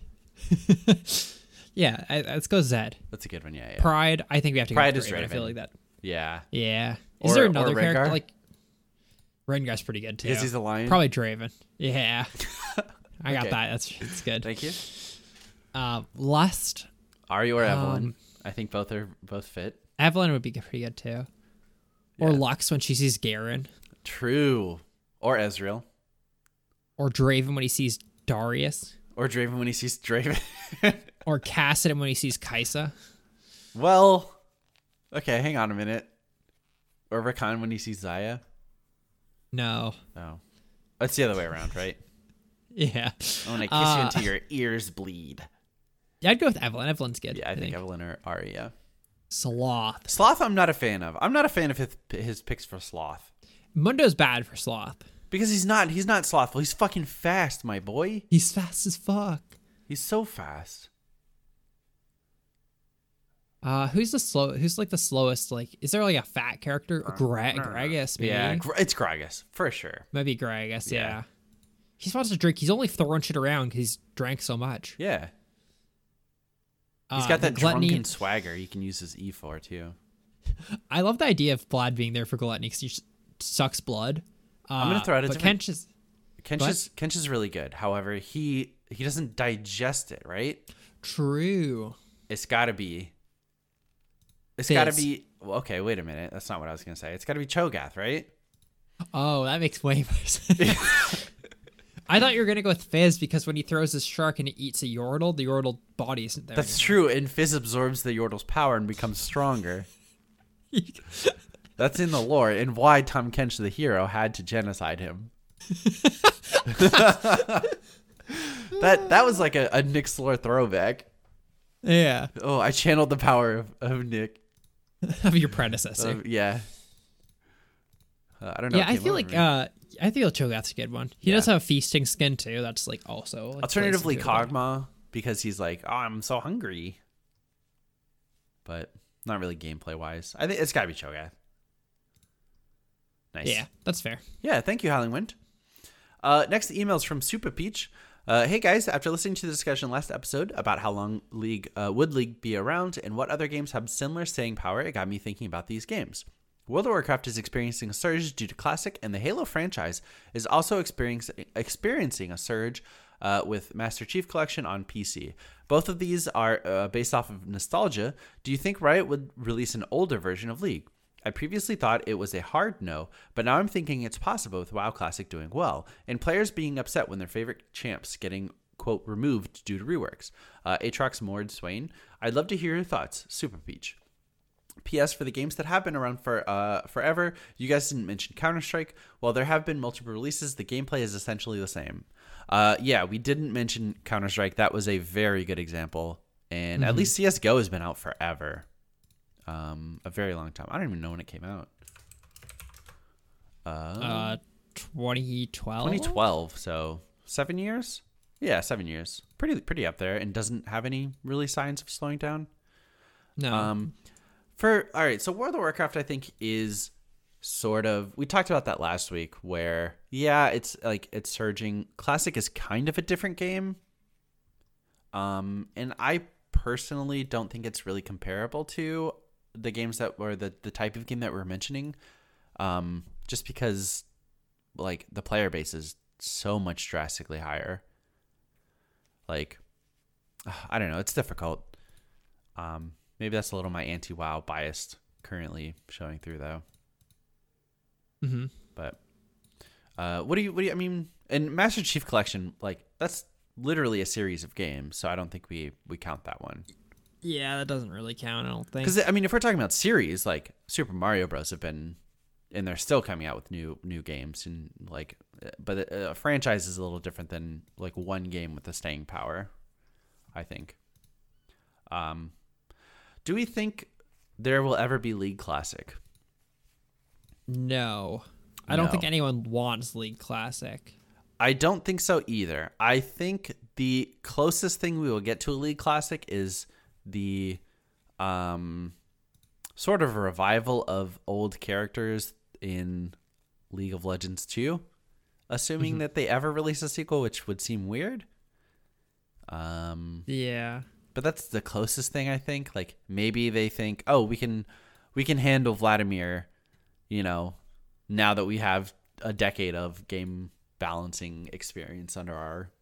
Yeah, let's go Zed. That's a good one, yeah. Pride. I think we have to Pride go is Draven. I feel Draven. like that. Yeah. Yeah. Is Or- there or another character Rengar? like Rengar's pretty good too? Because he's a lion? Probably Draven. Yeah. I got Okay. that. That's good. Thank you. Lust. Ari or Evelyn. I think both fit. Evelyn would be pretty good too. Or Yeah. Lux when she sees Garen. True. Or Ezreal. Or Draven when he sees Darius. Or Draven when he sees Draven. Or Kassadin when he sees Kaisa. Well, okay, hang on a minute. Or Rakan when he sees Zaya. No. Oh. That's the other way around, right? Yeah. Oh, when I kiss you until your ears bleed. Yeah, I'd go with Evelyn. Evelyn's good. Yeah, I think Evelyn or Ari, yeah. Sloth. Sloth, I'm not a fan of. I'm not a fan of his picks for Sloth. Mundo's bad for Sloth. Because he's not slothful. He's fucking fast, my boy. He's fast as fuck. He's so fast. Who's like the slowest? Like, is there like a fat character? Gragas, maybe. Yeah, it's Gragas, for sure. Maybe Gragas. Yeah. Yeah. He's supposed to drink. He's only throwing shit around because he's drank so much. Yeah. He's got that Gluttony. drunken swagger he can use his E for, too. I love the idea of Vlad being there for Gluttony because he just sucks blood. I'm going to throw out a but different... Kench is Kench is really good. However, he doesn't digest it, right? true. It's got to be... Well, okay, wait a minute. That's not what I was going to say. It's got to be Cho'Gath, right? Oh, that makes way more sense. I thought you were gonna go with Fizz because when he throws his shark and it eats a Yordle, the Yordle body isn't there. That's true, and Fizz absorbs the Yordle's power and becomes stronger. That's in the lore, and why Tom Kench, the hero, had to genocide him. That was like a Nick's lore throwback. Yeah, Oh, I channeled the power of Nick. of your predecessor. Yeah. I don't know. Yeah, what I came feel over like me. I think Cho'Gath's a good one. He does have a feasting skin too. That's like also like, Alternatively, plays into it. Kog'Maw, because he's like, oh, I'm so hungry. But not really gameplay wise. I think it's got to be Cho'Gath. Nice. Yeah, that's fair. Yeah, thank you, Howling Wind. Next email is from Super Peach. Hey guys, after listening to the discussion last episode about how long League would League be around and what other games have similar staying power, it got me thinking about these games. World of Warcraft is experiencing a surge due to Classic, and the Halo franchise is also experiencing a surge with Master Chief Collection on PC. Both of these are based off of nostalgia. Do you think Riot would release an older version of League? I previously thought it was a hard no, but now I'm thinking it's possible with WoW Classic doing well, and players being upset when their favorite champs getting, quote, removed due to reworks. Aatrox Mord Swain, I'd love to hear your thoughts. Super Peach. P.S. For the games that have been around for forever, you guys didn't mention Counter-Strike. While there have been multiple releases, the gameplay is essentially the same. Yeah, we didn't mention Counter-Strike. That was a very good example. And at least CSGO has been out forever. A very long time. I don't even know when it came out. 2012? 2012, so 7 years? Yeah, 7 years. Pretty up there, and doesn't have any really signs of slowing down. No. All right, so World of Warcraft, I think, is sort of, we talked about that last week, where it's surging. Classic is kind of a different game, and I personally don't think it's really comparable to the games that were the type of game that we're mentioning, just because like the player base is so much drastically higher. Like, I don't know, it's difficult. Maybe that's a little my anti-WoW bias currently showing through, though. Mm-hmm. But what do you? I mean, and Master Chief Collection, like that's literally a series of games, so I don't think we count that one. Yeah, that doesn't really count, I don't think. Because I mean, if we're talking about series, like Super Mario Bros. Have been, and they're still coming out with new games, and like, but a franchise is a little different than like one game with the staying power, I think. Do we think there will ever be League Classic? No. I don't think anyone wants League Classic. I don't think so either. I think the closest thing we will get to a League Classic is the sort of a revival of old characters in League of Legends 2, assuming that they ever release a sequel, which would seem weird. Yeah. But that's the closest thing, I think. Like, maybe they think, oh, we can handle Vladimir, now that we have a decade of game balancing experience under our,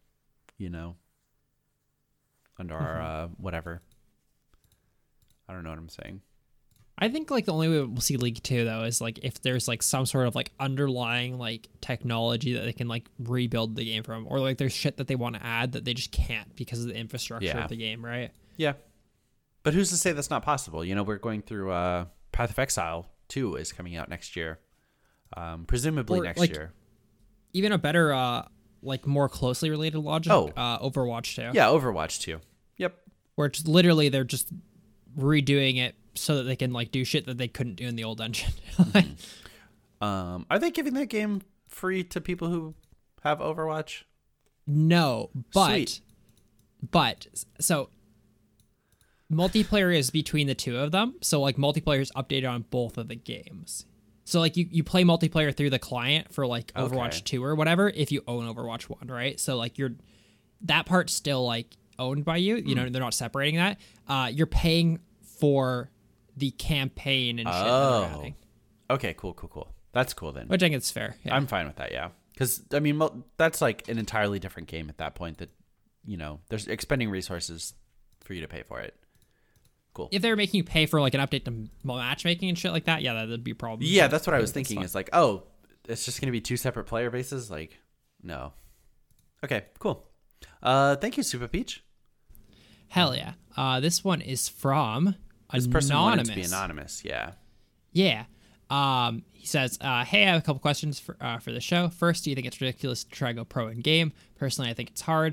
whatever. I don't know what I'm saying. I think like the only way we'll see League 2 though is like if there's like some sort of like underlying like technology that they can like rebuild the game from, or like there's shit that they want to add that they just can't because of the infrastructure of the game, right? Yeah. But who's to say that's not possible? We're going through Path of Exile 2 is coming out next year. Presumably next year. Even a better like more closely related logic, Overwatch 2. Yeah, Overwatch 2. Yep. Where it's literally they're just redoing it so that they can like do shit that they couldn't do in the old engine. Are they giving that game free to people who have Overwatch? No, Sweet. but so multiplayer is between the two of them. So like multiplayer is updated on both of the games. So like you play multiplayer through the client for like Overwatch 2 or whatever if you own Overwatch 1, right? So like that part's still like owned by you. They're not separating that. You're paying for the campaign and shit that they're adding. Okay, cool. That's cool then. Which I think it's fair. Yeah. I'm fine with that, yeah. Because, I mean, that's like an entirely different game at that point that, there's expending resources for you to pay for it. Cool. If they were making you pay for like an update to matchmaking and shit like that, yeah, that'd be a problem. Yeah, that's what I was thinking. Is like, oh, it's just going to be two separate player bases? Like, no. Okay, cool. Thank you, Super Peach. Hell yeah. This one is from This Anonymous. person wanted to be anonymous, yeah. Yeah. He says, hey, I have a couple questions for the show. First, do you think it's ridiculous to try to go pro in game? Personally, I think it's hard,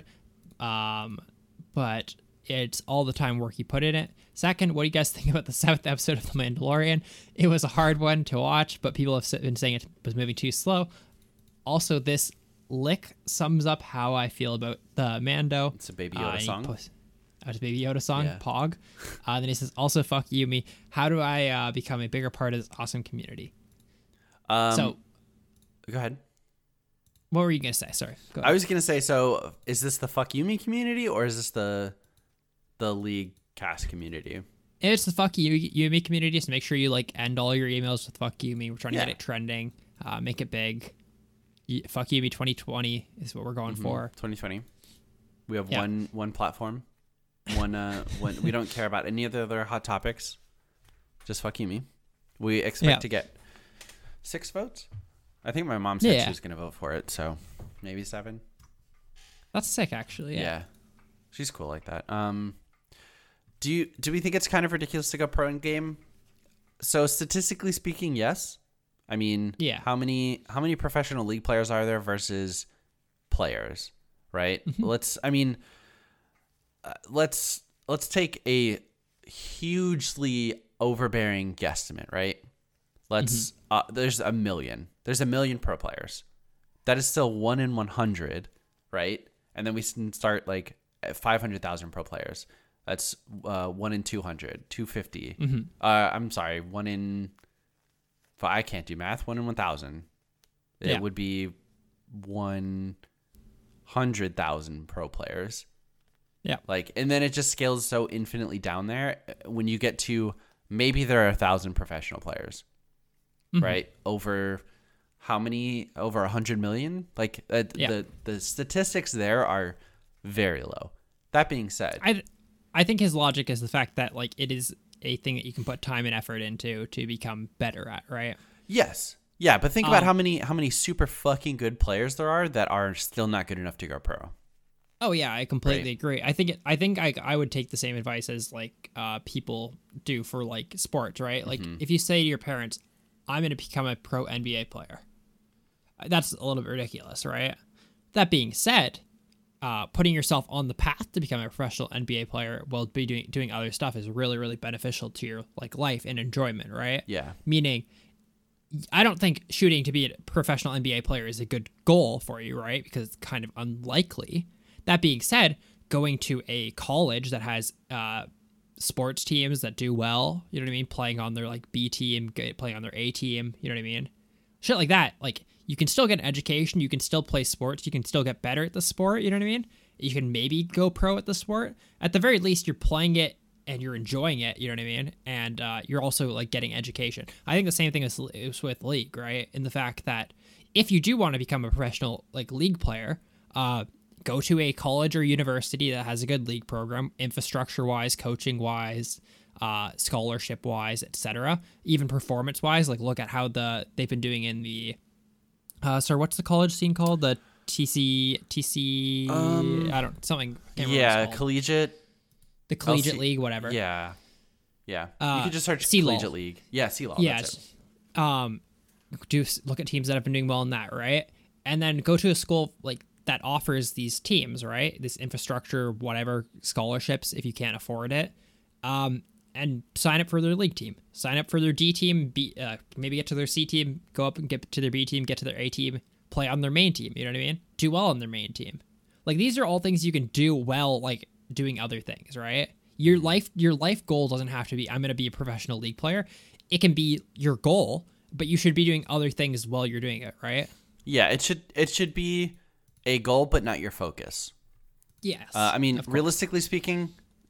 but it's all the time work you put in it. Second, what do you guys think about the 7th episode of The Mandalorian? It was a hard one to watch, but people have been saying it was moving too slow. Also, this lick sums up how I feel about the Mando. It's a Baby Yoda song. It's a Baby Yoda song, yeah. Pog. Then he says, also, fuck you, me. How do I become a bigger part of this awesome community? So, go ahead. What were you gonna say? Sorry. Go I ahead. was gonna say, so is this the Fuck You Me community or is this the League cast community? It's the fuck you me community. So make sure you like end all your emails with fuck you me. We're trying to get it trending, make it big. Fuck you me 2020 is what we're going for. 2020. We have one platform. One we don't care about any of the other hot topics. Just Fuck You Me. We expect to get 6 votes. I think my mom said she was gonna vote for it, so maybe 7. That's sick, actually. Yeah. She's cool like that. Do we think it's kind of ridiculous to go pro in game? So statistically speaking, yes. I mean, how many professional league players are there versus players, right? Let's take a hugely overbearing guesstimate, right? There's a million. There's a million pro players. That is still 1 in 100, right? And then we can start like at 500,000 pro players. That's 1 in 200, 250. I'm sorry, 1 in. I can't do math. 1 in 1,000. It would be 100,000 pro players. Yeah. Like, and then it just scales so infinitely down there when you get to maybe there are 1,000 professional players, right? Over how many? Over 100 million? Like the statistics there are very low. That being said, I think his logic is the fact that like it is a thing that you can put time and effort into to become better at, right? Yes. Yeah, but think about how many super fucking good players there are that are still not good enough to go pro. Oh yeah, I completely agree. I think I would take the same advice as like people do for like sports, right? Like if you say to your parents, "I'm going to become a pro NBA player," that's a little bit ridiculous, right? That being said, putting yourself on the path to become a professional NBA player while be doing other stuff is really, really beneficial to your like life and enjoyment, right? Yeah. Meaning, I don't think shooting to be a professional NBA player is a good goal for you, right? Because it's kind of unlikely. That being said, going to a college that has sports teams that do well, you know what I mean? Playing on their like B team, playing on their A team, you know what I mean? Shit like that. Like you can still get an education, you can still play sports, you can still get better at the sport, you know what I mean? You can maybe go pro at the sport. At the very least, you're playing it and you're enjoying it, you know what I mean? And you're also like getting education. I think the same thing is with League, right? In the fact that if you do want to become a professional like League player, go to a college or university that has a good League program, infrastructure-wise, coaching-wise, scholarship-wise, etc. Even performance-wise, like look at how they've been doing in the sorry, what's the college scene called? The TC I don't something. I can't remember what it's called. Collegiate. The collegiate league, whatever. Yeah. You could just search CLOL. collegiate league. Yeah, CLOL. Yeah. That's it. Look at teams that have been doing well in that, right? And then go to a school like that offers these teams, right? This infrastructure, whatever, scholarships if you can't afford it. And sign up for their league team. Sign up for their D team, maybe get to their C team, go up and get to their B team, get to their A team, play on their main team, you know what I mean? Do well on their main team. Like these are all things you can do well like doing other things, right? Your life goal doesn't have to be I'm going to be a professional League player. It can be your goal, but you should be doing other things while you're doing it, right? Yeah, it should be a goal, but not your focus. Yes. I mean, realistically speaking,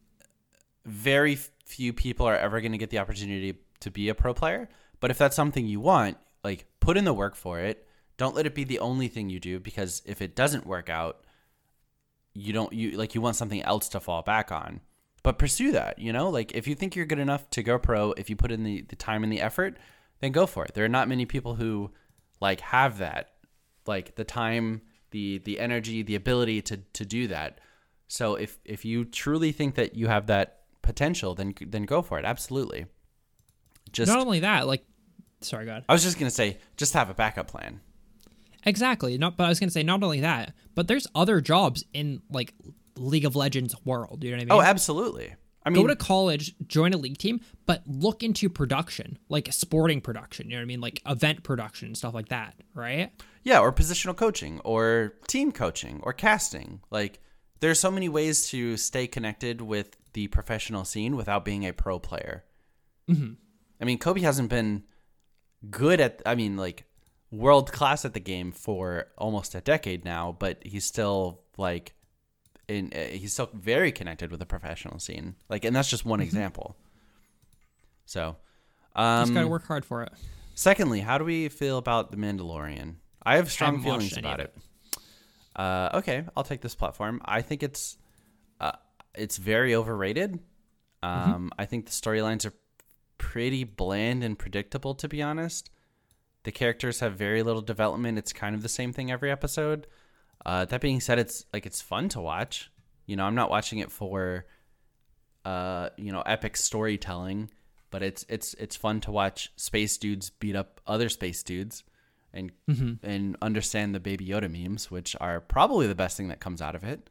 very few people are ever going to get the opportunity to be a pro player. But if that's something you want, like put in the work for it. Don't let it be the only thing you do, because if it doesn't work out, you want something else to fall back on. But pursue that, you know? Like if you think you're good enough to go pro, if you put in the time and the effort, then go for it. There are not many people who like have that, like the time, the energy, the ability to do that. So if you truly think that you have that potential, then go for it. Absolutely. Just not only that, like, sorry, go ahead. I was just gonna say, just have a backup plan. Exactly. But I was gonna say not only that, but there's other jobs in like League of Legends world. You know what I mean? Oh, absolutely. I mean, go to college, join a league team, but look into production, like sporting production. You know what I mean? Like event production, stuff like that, right? Yeah, or positional coaching, or team coaching, or casting. Like, there's so many ways to stay connected with the professional scene without being a pro player. Mm-hmm. I mean, Kobe hasn't been good at. I mean, like, world class at the game for almost a decade now, but he's still like he's still very connected with the professional scene. Like, and that's just one example. So, Just gotta work hard for it. secondly, how do we feel about The Mandalorian? I have strong haven't watched feelings any about of it. Okay, I'll take this platform. I think it's very overrated. I think the storylines are pretty bland and predictable, to be honest. The characters have very little development. It's kind of the same thing every episode. That being said, it's fun to watch. You know, I'm not watching it for epic storytelling, but it's fun to watch space dudes beat up other space dudes and understand the Baby Yoda memes, which are probably the best thing that comes out of it.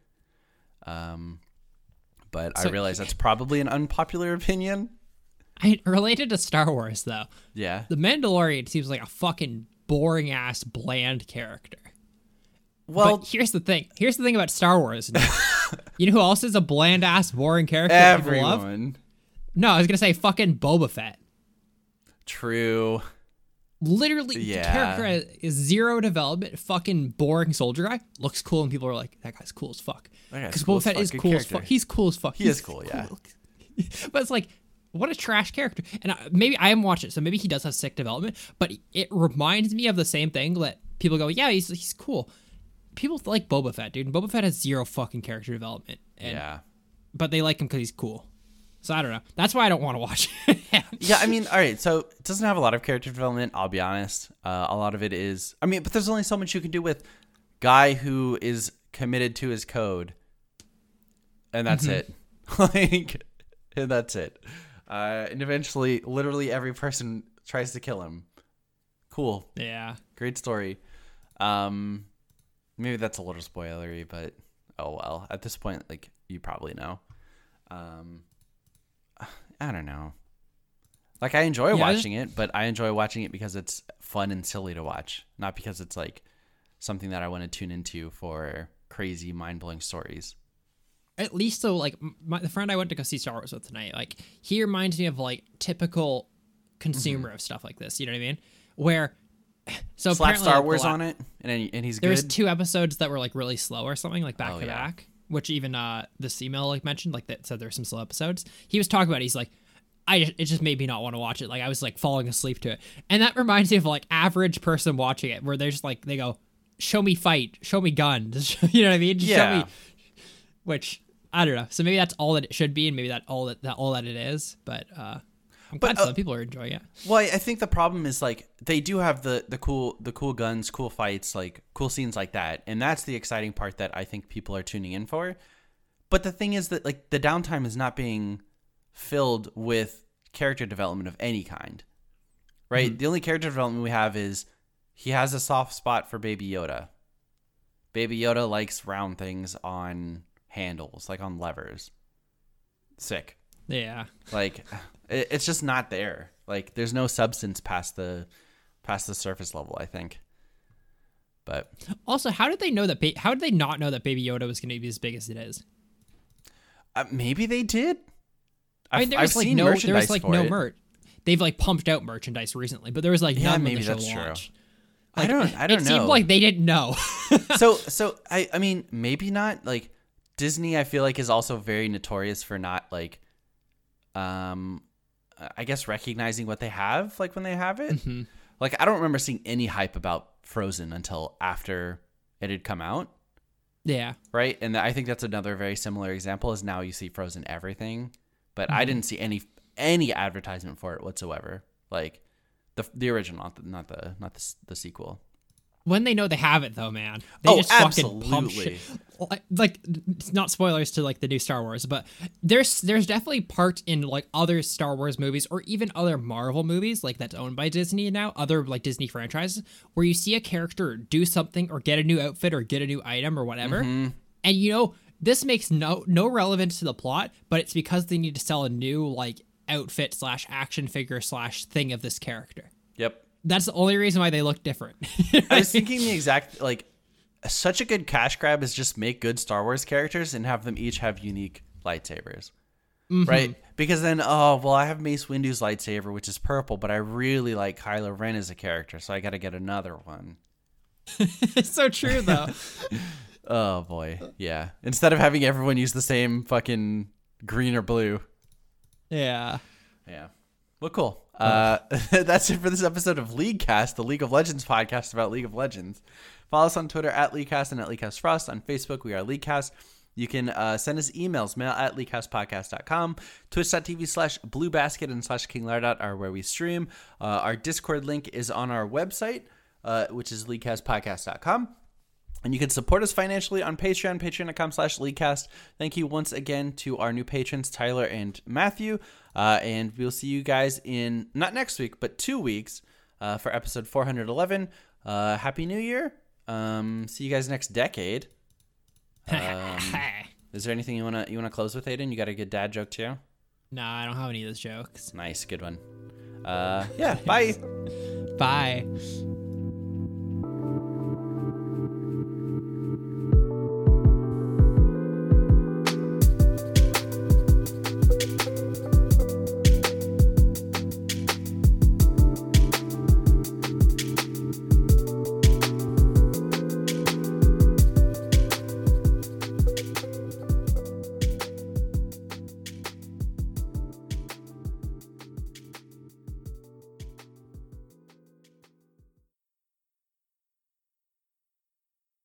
But I realize that's probably an unpopular opinion. Related to Star Wars, though, Yeah. the Mandalorian seems like a fucking boring ass bland character. Well, But here's the thing. Here's the thing about Star Wars. You know who else is a bland ass boring character that people love? everyone. No, I was gonna say fucking Boba Fett. True. Literally, Yeah. the character is zero development, fucking boring soldier guy. Looks cool, and people are like, that guy's cool as fuck. That guy's Because cool Boba as Fett fuck. is Good cool as character. fuck. He's cool as fuck. He is cool, yeah. But it's like, what a trash character. And maybe I haven't watched it, so maybe he does have sick development, but it reminds me of the same thing that people go, yeah, he's cool. People like Boba Fett, dude. And Boba Fett has zero fucking character development. Yeah. But they like him because he's cool. So I don't know. That's why I don't want to watch it. Yeah, I mean, all right, so it doesn't have a lot of character development, I'll be honest. A lot of it is, but there's only so much you can do with guy who is committed to his code. And that's it. Like, and that's it. And eventually, literally every person tries to kill him. Cool. Yeah. Great story. Maybe that's a little spoilery, but oh well. At this point, like, you probably know. I don't know. Like, I enjoy watching it, but I enjoy watching it because it's fun and silly to watch, not because it's like something that I want to tune into for crazy, mind-blowing stories. At least so, like, the friend I went to go see Star Wars with tonight, like, he reminds me of, like, typical consumer of stuff like this. You know what I mean? Where, so Slap apparently, Star like, Wars on it, and he's there was good. 2 episodes that were, like, really slow or something, like, back Oh, to yeah. back, which even this email, like, mentioned, like, that said there's some slow episodes. He was talking about it. He's like, it just made me not want to watch it. Like, I was, like, falling asleep to it. And that reminds me of, like, average person watching it, where they're just, like, they go, show me fight, show me gun. You know what I mean? Just show me, which, I don't know. So maybe that's all that it should be, and maybe that all that it is. But I'm glad some people are enjoying it. Well, I think the problem is, like, they do have the cool guns, cool fights, like cool scenes like that, and that's the exciting part that I think people are tuning in for. But the thing is that, like, the downtime is not being filled with character development of any kind, right? The only character development we have is he has a soft spot for Baby Yoda. Baby Yoda likes round things on handles, like on levers. Sick. Yeah. Like, it's just not there. Like, there's no substance past the surface level, I think. But Also, how did they know that? How did they not know that Baby Yoda was going to be as big as it is? maybe they did. I mean, I've seen merchandise for no it. merch. They've like pumped out merchandise recently, but there was like none maybe when the that's show true. launched. I don't It know. seemed like they didn't know. So I mean, maybe not. Like, Disney, I feel like, is also very notorious for not, like, I guess recognizing what they have, like, when they have it. Like, I don't remember seeing any hype about Frozen until after it had come out, Yeah. right? And I think that's another very similar example. Is now you see Frozen everything, but I didn't see any advertisement for it whatsoever. Like the original, not the sequel. When they know they have it, though, man, they just fucking pump absolutely. shit. Like, it's not spoilers to like the new Star Wars, but there's definitely parts in like other Star Wars movies or even other Marvel movies like that's owned by Disney now, other like Disney franchises, where you see a character do something or get a new outfit or get a new item or whatever, and you know this makes no relevance to the plot, but it's because they need to sell a new like outfit / action figure / thing of this character. Yep. That's the only reason why they look different. I was thinking the exact, like, such a good cash grab is just make good Star Wars characters and have them each have unique lightsabers. right? Because then, oh, well, I have Mace Windu's lightsaber, which is purple, but I really like Kylo Ren as a character, so I got to get another one. It's so true, though. Oh, boy. Yeah. Instead of having everyone use the same fucking green or blue. Yeah. Yeah. Well, cool. That's it for this episode of LeagueCast, the League of Legends podcast about League of Legends. Follow us on Twitter at LeagueCast and at LeagueCastFrost. On Facebook, we are LeagueCast. You can send us emails, mail at leakcastpodcast.com, twitch.tv/bluebasket and /kinglardot are where we stream. Our Discord link is on our website, which is leakcastpodcast.com. And you can support us financially on Patreon, patreon.com/leakcast. Thank you once again to our new patrons, Tyler and Matthew. And we'll see you guys in, not next week, but 2 weeks for episode 411. Happy New Year. See you guys next decade. Is there anything you wanna close with, Aiden? You got a good dad joke too? Nah, I don't have any of those jokes. Nice, good one. Yeah, bye. Bye.